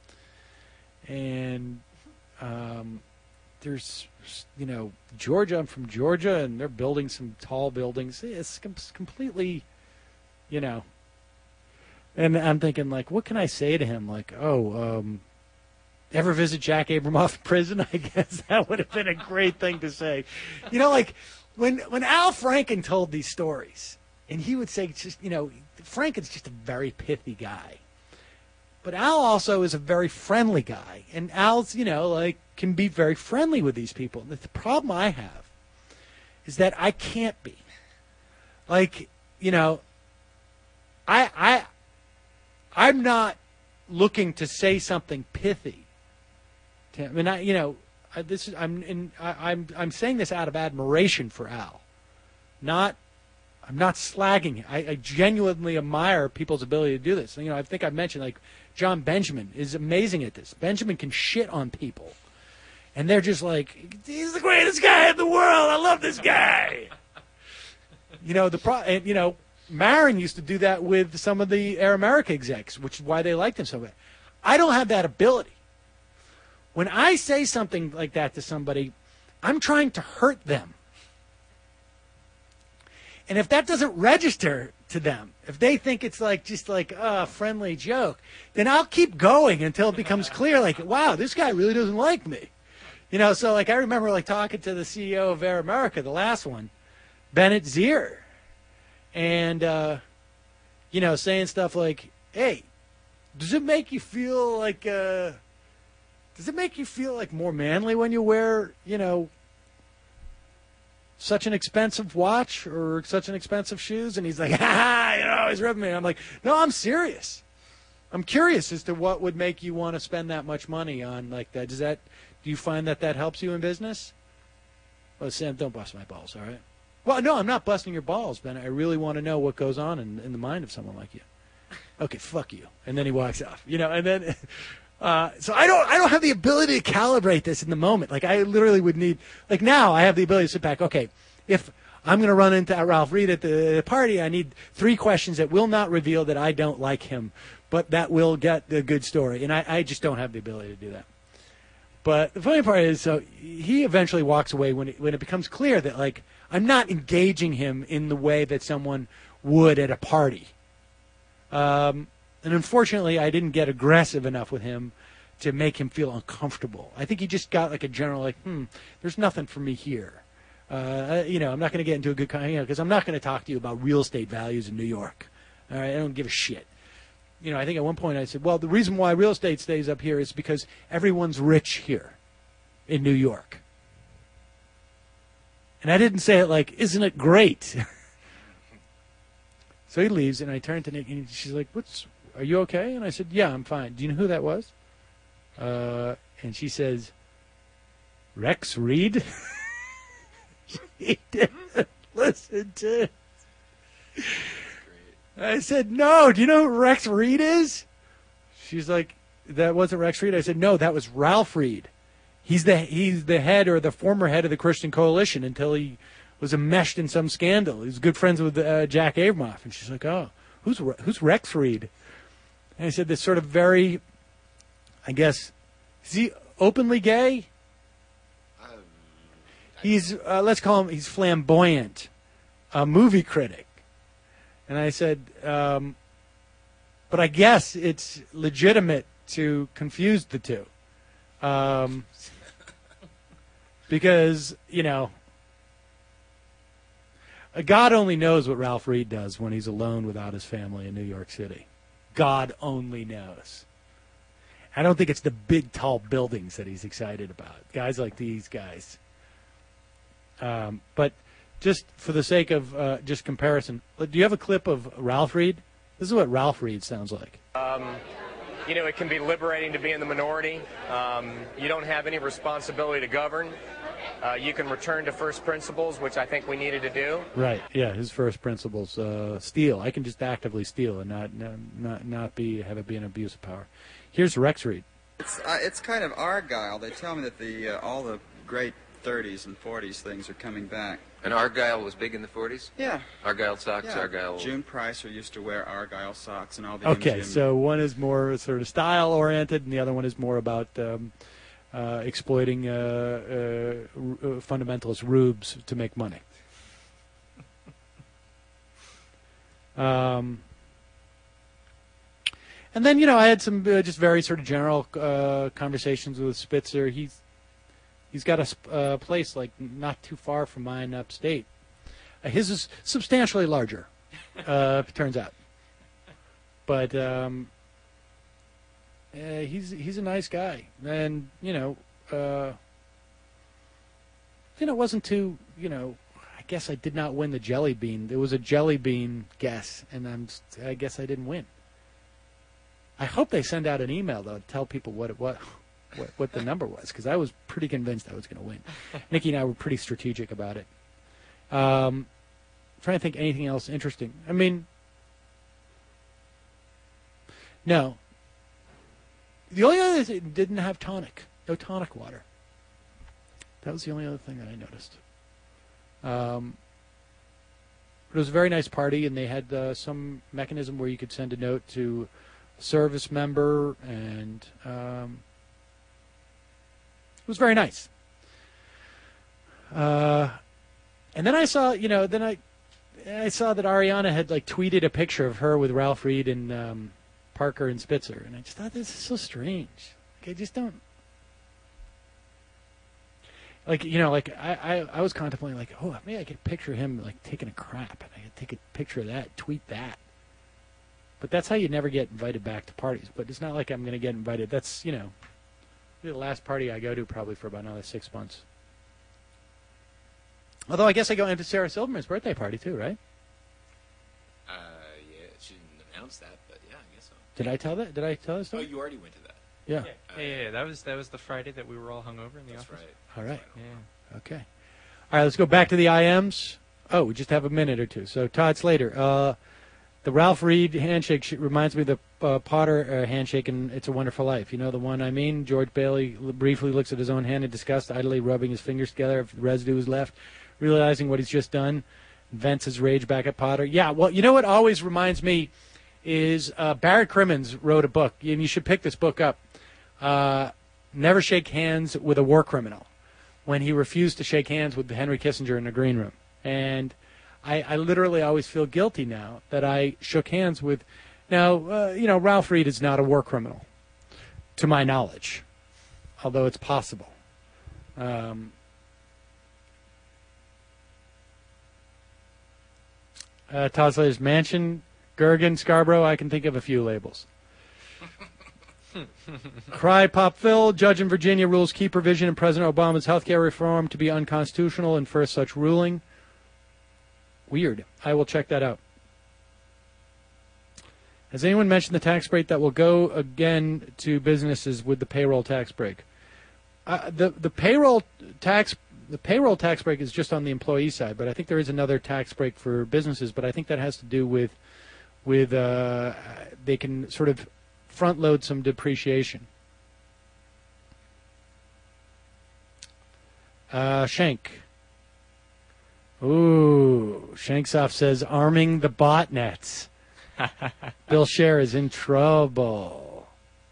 And um, there's, you know, Georgia. I'm from Georgia, and they're building some tall buildings. It's com- completely, you know. And I'm thinking, like, what can I say to him? Like, oh, um, ever visit Jack Abramoff in prison? I guess that would have been a great thing to say. You know, like, when when Al Franken told these stories, and he would say, just, you know, Franken's just a very pithy guy. But Al also is a very friendly guy. And Al's, you know, like, can be very friendly with these people. The problem I have is that I can't be. Like, you know, I I I'm not looking to say something pithy. To him. And I, you know, I, this is I'm in I, I'm I'm saying this out of admiration for Al. Not I'm not slagging him. I, I genuinely admire people's ability to do this. You know, I think I mentioned, like, John Benjamin is amazing at this. Benjamin can shit on people, and they're just like, he's the greatest guy in the world. I love this guy. You know, the pro. And, you know, Marin used to do that with some of the Air America execs, which is why they liked him so much. I don't have that ability. When I say something like that to somebody, I'm trying to hurt them. And if that doesn't register to them, if they think it's like just like a friendly joke, then I'll keep going until it becomes clear, like, wow, this guy really doesn't like me. You know, so, like, I remember, like, talking to the C E O of Air America, the last one, Bennett Zier, and, uh, you know, saying stuff like, hey, does it make you feel like, uh, does it make you feel like more manly when you wear, you know, such an expensive watch or such an expensive shoes? And he's like, ha ha, you know, he's ripping me. I'm like, no, I'm serious. I'm curious as to what would make you want to spend that much money on like that. Does that, do you find that that helps you in business? Well, Sam, don't bust my balls, all right? Well, no, I'm not busting your balls, Ben. I really want to know what goes on in, in the mind of someone like you. Okay, fuck you. And then he walks off, you know, and then... Uh, so I don't, I don't have the ability to calibrate this in the moment. Like, I literally would need, like, now I have the ability to sit back. Okay, if I'm going to run into Ralph Reed at the party, I need three questions that will not reveal that I don't like him, but that will get a good story. And I, I just don't have the ability to do that. But the funny part is, so he eventually walks away when it, when it becomes clear that, like, I'm not engaging him in the way that someone would at a party. Um, And unfortunately, I didn't get aggressive enough with him to make him feel uncomfortable. I think he just got like a general, like, hmm, there's nothing for me here. Uh, you know, I'm not going to get into a good, you know, because I'm not going to talk to you about real estate values in New York. All right, I don't give a shit. You know, I think at one point I said, well, the reason why real estate stays up here is because everyone's rich here in New York. And I didn't say it like, isn't it great? So he leaves, and I turn to Nick, and she's like, what's... Are you okay? And I said, yeah, I'm fine. Do you know who that was? Uh, and she says, Rex Reed? She didn't listen to it. I said, no, do you know who Rex Reed is? She's like, that wasn't Rex Reed. I said, no, that was Ralph Reed. He's the he's the head or the former head of the Christian Coalition until he was enmeshed in some scandal. He was good friends with uh, Jack Abramoff. And she's like, oh, who's who's Rex Reed? And I said this sort of very, I guess, is he openly gay? Um, he's, uh, let's call him, he's flamboyant, a movie critic. And I said, um, but I guess it's legitimate to confuse the two. Um, because, you know, God only knows what Ralph Reed does when he's alone without his family in New York City. God only knows. I don't think it's the big, tall buildings that he's excited about. Guys like these guys. Um, but just for the sake of uh, just comparison, do you have a clip of Ralph Reed? This is what Ralph Reed sounds like. Um, you know, it can be liberating to be in the minority. Um, you don't have any responsibility to govern. Uh, you can return to first principles, which I think we needed to do. Right. Yeah. His first principles: uh, steal. I can just actively steal and not not not be have it be an abuse of power. Here's Rex Reed. It's uh, it's kind of Argyle. They tell me that the uh, all the great thirties and forties things are coming back. And Argyle was big in the forties? Yeah. Argyle socks, yeah. Argyle... June Pricer used to wear Argyle socks and all the Okay, M G M. so one is more sort of style-oriented, and the other one is more about um, uh, exploiting uh, uh, uh, fundamentalist rubes to make money. Um, and then, you know, I had some uh, just very sort of general uh, conversations with Spitzer. He's He's got a sp- uh, place like not too far from mine upstate. Uh, his is substantially larger, uh, it turns out. But um, uh, he's he's a nice guy, and you know, uh, you know, it wasn't too. You know, I guess I did not win the jelly bean. There was a jelly bean guess, and I'm I guess I didn't win. I hope they send out an email though to tell people what it was. What, what the number was, because I was pretty convinced I was going to win. Nikki and I were pretty strategic about it. Um, trying to think anything else interesting. I mean, no. The only other thing, it didn't have tonic. No tonic water. That was the only other thing that I noticed. Um, it was a very nice party, and they had uh, some mechanism where you could send a note to a service member, and... Um, it was very nice. Uh, and then I saw, you know, then I I saw that Ariana had, like, tweeted a picture of her with Ralph Reed and um, Parker and Spitzer. And I just thought, this is so strange. Like, I just don't... Like, you know, like, I, I, I was contemplating, like, oh, maybe I could picture him, like, taking a crap. And I could take a picture of that, tweet that. But that's how you never get invited back to parties. But it's not like I'm going to get invited. That's, you know... the last party I go to probably for about another six months. Although I guess I go into Sarah Silverman's birthday party too, right? Uh, yeah, she didn't announce that, but yeah, I guess so. Did I tell that? Did I tell this Oh, story? you already went to that. Yeah. Yeah, yeah, yeah, yeah. That was that was the Friday that we were all hungover in the That's office. right. All right. Yeah. Okay. All right, let's go back to the I Ms. Oh, we just have a minute or two. So Todd Slater, uh, the Ralph Reed handshake sh- reminds me of the uh, Potter uh, handshake in It's a Wonderful Life. You know the one I mean? George Bailey l- briefly looks at his own hand in disgust, idly rubbing his fingers together if the residue is left, realizing what he's just done, vents his rage back at Potter. Yeah, well, you know what always reminds me is uh, Barrett Crimmins wrote a book, and you should pick this book up, uh, Never Shake Hands with a War Criminal, when he refused to shake hands with Henry Kissinger in the green room. And I, I literally always feel guilty now that I shook hands with... Now, uh, you know, Ralph Reed is not a war criminal, to my knowledge, although it's possible. Um, uh, Todd Slater's Mansion, Gergen, Scarborough, I can think of a few labels. Cry Pop Phil, judge in Virginia rules key provision in President Obama's health care reform to be unconstitutional in first such ruling. Weird. I will check that out. Has anyone mentioned the tax break that will go again to businesses with the payroll tax break? Uh, the the payroll tax the payroll tax break is just on the employee side, but I think there is another tax break for businesses. But I think that has to do with with uh, they can sort of front load some depreciation. Uh, Shank. Ooh, Shanksoft says arming the botnets. Bill Scher is in trouble.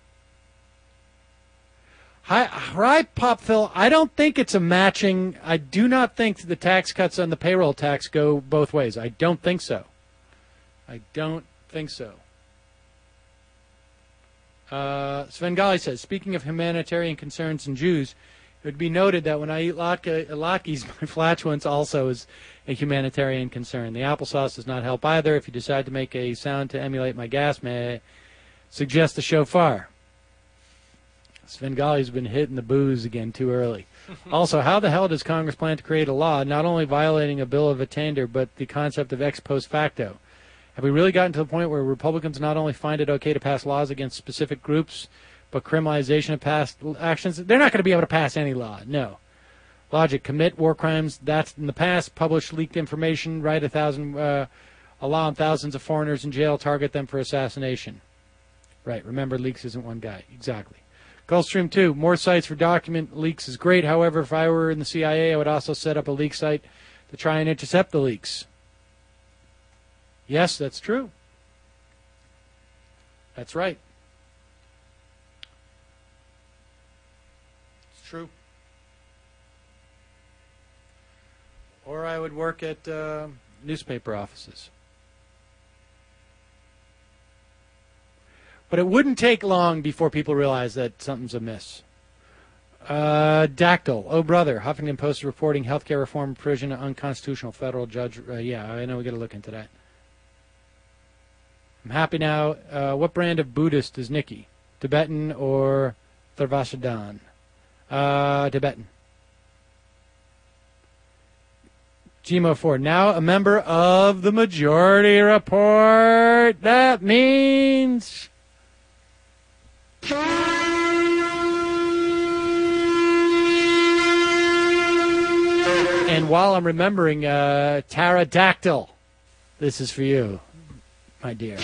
Hi, right, Pop Phil. I don't think it's a matching. I do not think the tax cuts on the payroll tax go both ways. I don't think so. I don't think so. Uh, Sven Gali says, speaking of humanitarian concerns and Jews, It would be noted that when I eat latke, latkes, my flatulence also is a humanitarian concern. The applesauce does not help either. If you decide to make a sound to emulate my gas, may I suggest a shofar? Svengali's been hitting the booze again too early. Also, how the hell does Congress plan to create a law not only violating a bill of attainder, but the concept of ex post facto? Have we really gotten to the point where Republicans not only find it okay to pass laws against specific groups, but criminalization of past actions? They're not going to be able to pass any law, no. Logic, commit war crimes, that's in the past, publish leaked information, write a thousand, uh, allow thousands of foreigners in jail, target them for assassination. Right, remember, leaks isn't one guy, exactly. Gulfstream two, more sites for document leaks is great. However, if I were in the C I A, I would also set up a leak site to try and intercept the leaks. Yes, that's true. That's right. It's true. Or I would work at uh, newspaper offices. But it wouldn't take long before people realize that something's amiss. Uh, Dactyl. Oh, brother. Huffington Post is reporting healthcare reform provision unconstitutional. Federal judge. Uh, yeah, I know we got to look into that. I'm happy now. Uh, what brand of Buddhist is Nikki? Tibetan or Thervasiddhan? Uh, Tibetan. G M O four. Now a member of the Majority Report. That means... And while I'm remembering, uh, Pterodactyl, this is for you, my dear.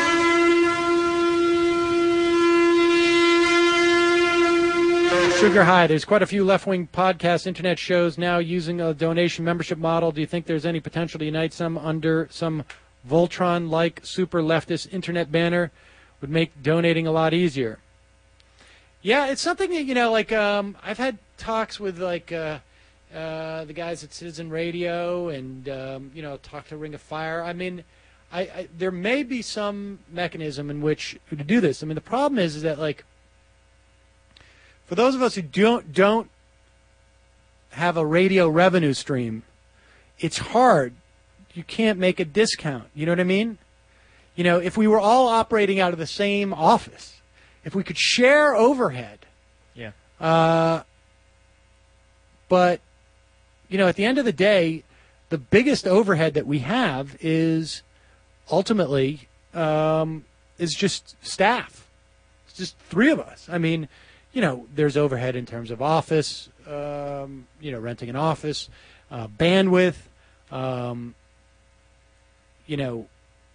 Sugar High, there's quite a few left-wing podcast internet shows now using a donation membership model. Do you think there's any potential to unite some under some Voltron-like super leftist internet banner? Would make donating a lot easier. Yeah, it's something that, you know, like, um, I've had talks with, like, uh, uh, the guys at Citizen Radio and, um, you know, talk to Ring of Fire. I mean, I, I there may be some mechanism in which to do this. I mean, the problem is, is that, like, for those of us who don't don't have a radio revenue stream, it's hard. You can't make a discount. You know what I mean? You know, if we were all operating out of the same office, if we could share overhead. Yeah. Uh, but, you know, at the end of the day, the biggest overhead that we have is ultimately um, is just staff. It's just three of us. I mean, you know, there's overhead in terms of office, um, you know, renting an office, uh, bandwidth, um, you know,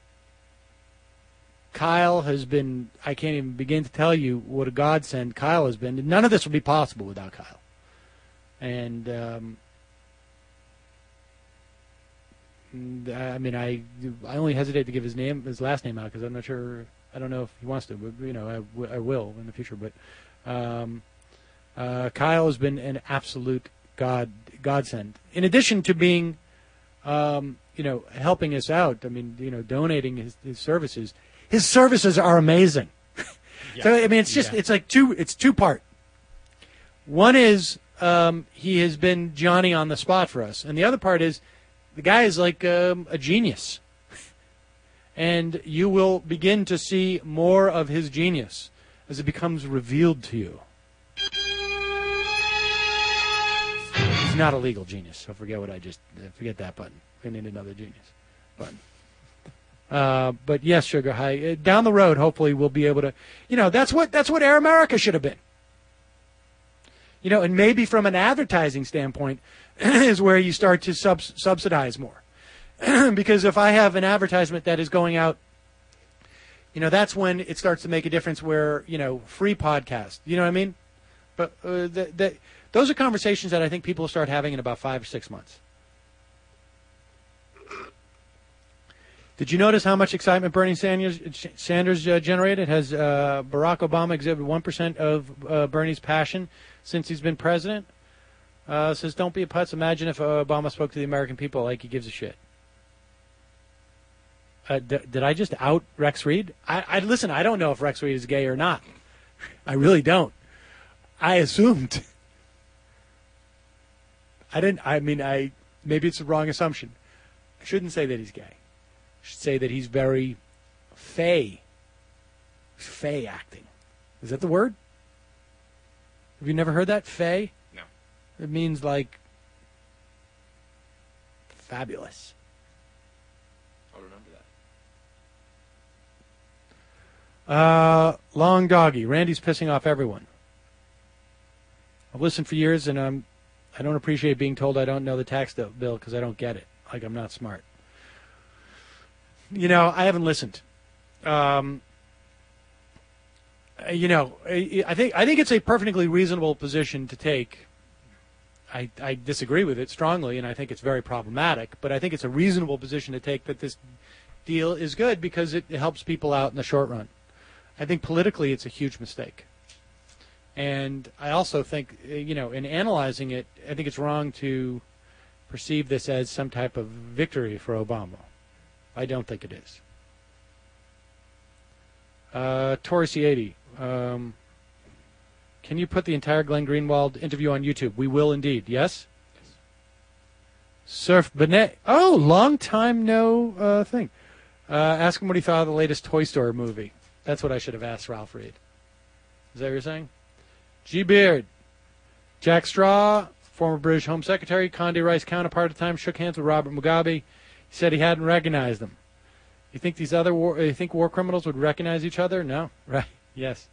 Kyle has been, I can't even begin to tell you what a godsend Kyle has been. None of this would be possible without Kyle. And, um, I mean, I I only hesitate to give his name, his last name out because I'm not sure, I don't know if he wants to, but, you know, I, w- I will in the future. But um, uh, Kyle has been an absolute god godsend. In addition to being, um, you know, helping us out, I mean, you know, donating his, his services. His services are amazing. Yeah. So I mean, it's just yeah. it's like two it's two part. One is um, he has been Johnny on the spot for us, and the other part is the guy is like um, a genius, and you will begin to see more of his genius as it becomes revealed to you. He's not a legal genius, so forget what I just forget that button. We need another genius button. Uh, but yes, Sugar High. Down the road, hopefully, we'll be able to. You know, that's what that's what Air America should have been. You know, and maybe from an advertising standpoint, is where you start to sub- subsidize more. Because if I have an advertisement that is going out, you know, that's when it starts to make a difference. Where you know, free podcast. You know what I mean? But uh, the, the, those are conversations that I think people will start having in about five or six months. Did you notice how much excitement Bernie Sanders, Sanders uh, generated? Has uh, Barack Obama exhibited one percent of uh, Bernie's passion since he's been president? Uh, says, don't be a putz. Imagine if uh, Obama spoke to the American people like he gives a shit. Uh, d- did I just out Rex Reed? I, I Listen, I don't know if Rex Reed is gay or not. I really don't. I assumed. I didn't. I mean, I maybe it's the wrong assumption. I shouldn't say that he's gay. I should say that he's very fey. Fey acting. Is that the word? Have you never heard that? Fey? No. It means like fabulous. I'll remember that. Uh, long doggy. Randy's pissing off everyone. I've listened for years, and I'm, I don't appreciate being told I don't know the tax bill because I don't get it. Like I'm not smart. You know, I haven't listened. Um, you know, I, I think I think it's a perfectly reasonable position to take. I, I disagree with it strongly, and I think it's very problematic. But I think it's a reasonable position to take that this deal is good because it, it helps people out in the short run. I think politically it's a huge mistake. And I also think, you know, in analyzing it, I think it's wrong to perceive this as some type of victory for Obama. I don't think it is. Uh, Taurus eighty. Um, can you put the entire Glenn Greenwald interview on YouTube? We will indeed. Yes? Yes. Surf Benet. Oh, long time no uh, thing. Uh, ask him what he thought of the latest Toy Story movie. That's what I should have asked Ralph Reed. Is that what you're saying? G. Beard. Jack Straw, former British Home Secretary, Condi Rice counterpart at the time, shook hands with Robert Mugabe. He said he hadn't recognized them. You think these other war, you think war criminals would recognize each other? No. Right. Yes.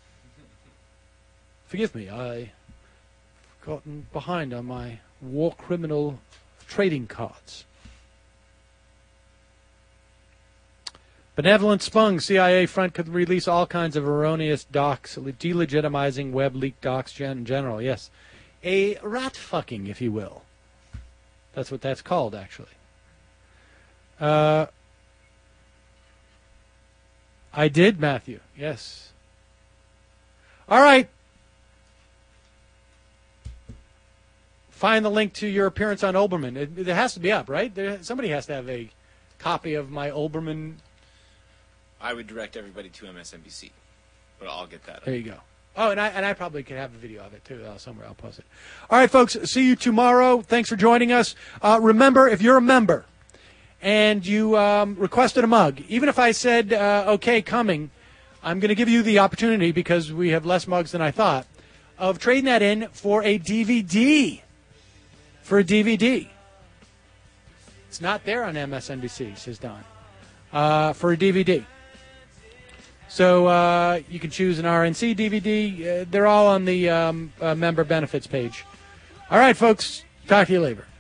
Forgive me, I've gotten behind on my war criminal trading cards. Benevolent Spung, C I A front could release all kinds of erroneous docs, delegitimizing web leak docs in general. Yes. A rat fucking, if you will. That's what that's called, actually. Uh, I did, Matthew. Yes. All right. Find the link to your appearance on Olbermann. It, it has to be up, right? There, somebody has to have a copy of my Olbermann. I would direct everybody to M S N B C, but I'll get that up. There you go. Oh, and I and I probably could have a video of it, too, uh, somewhere. I'll post it. All right, folks, see you tomorrow. Thanks for joining us. Uh, remember, if you're a member and you um, requested a mug, even if I said, uh, okay, coming, I'm going to give you the opportunity, because we have less mugs than I thought, of trading that in for a D V D. For a D V D. It's not there on M S N B C, says Don. Uh, for a D V D. So uh, you can choose an R N C D V D. Uh, they're all on the um, uh, member benefits page. All right, folks. Talk to you later.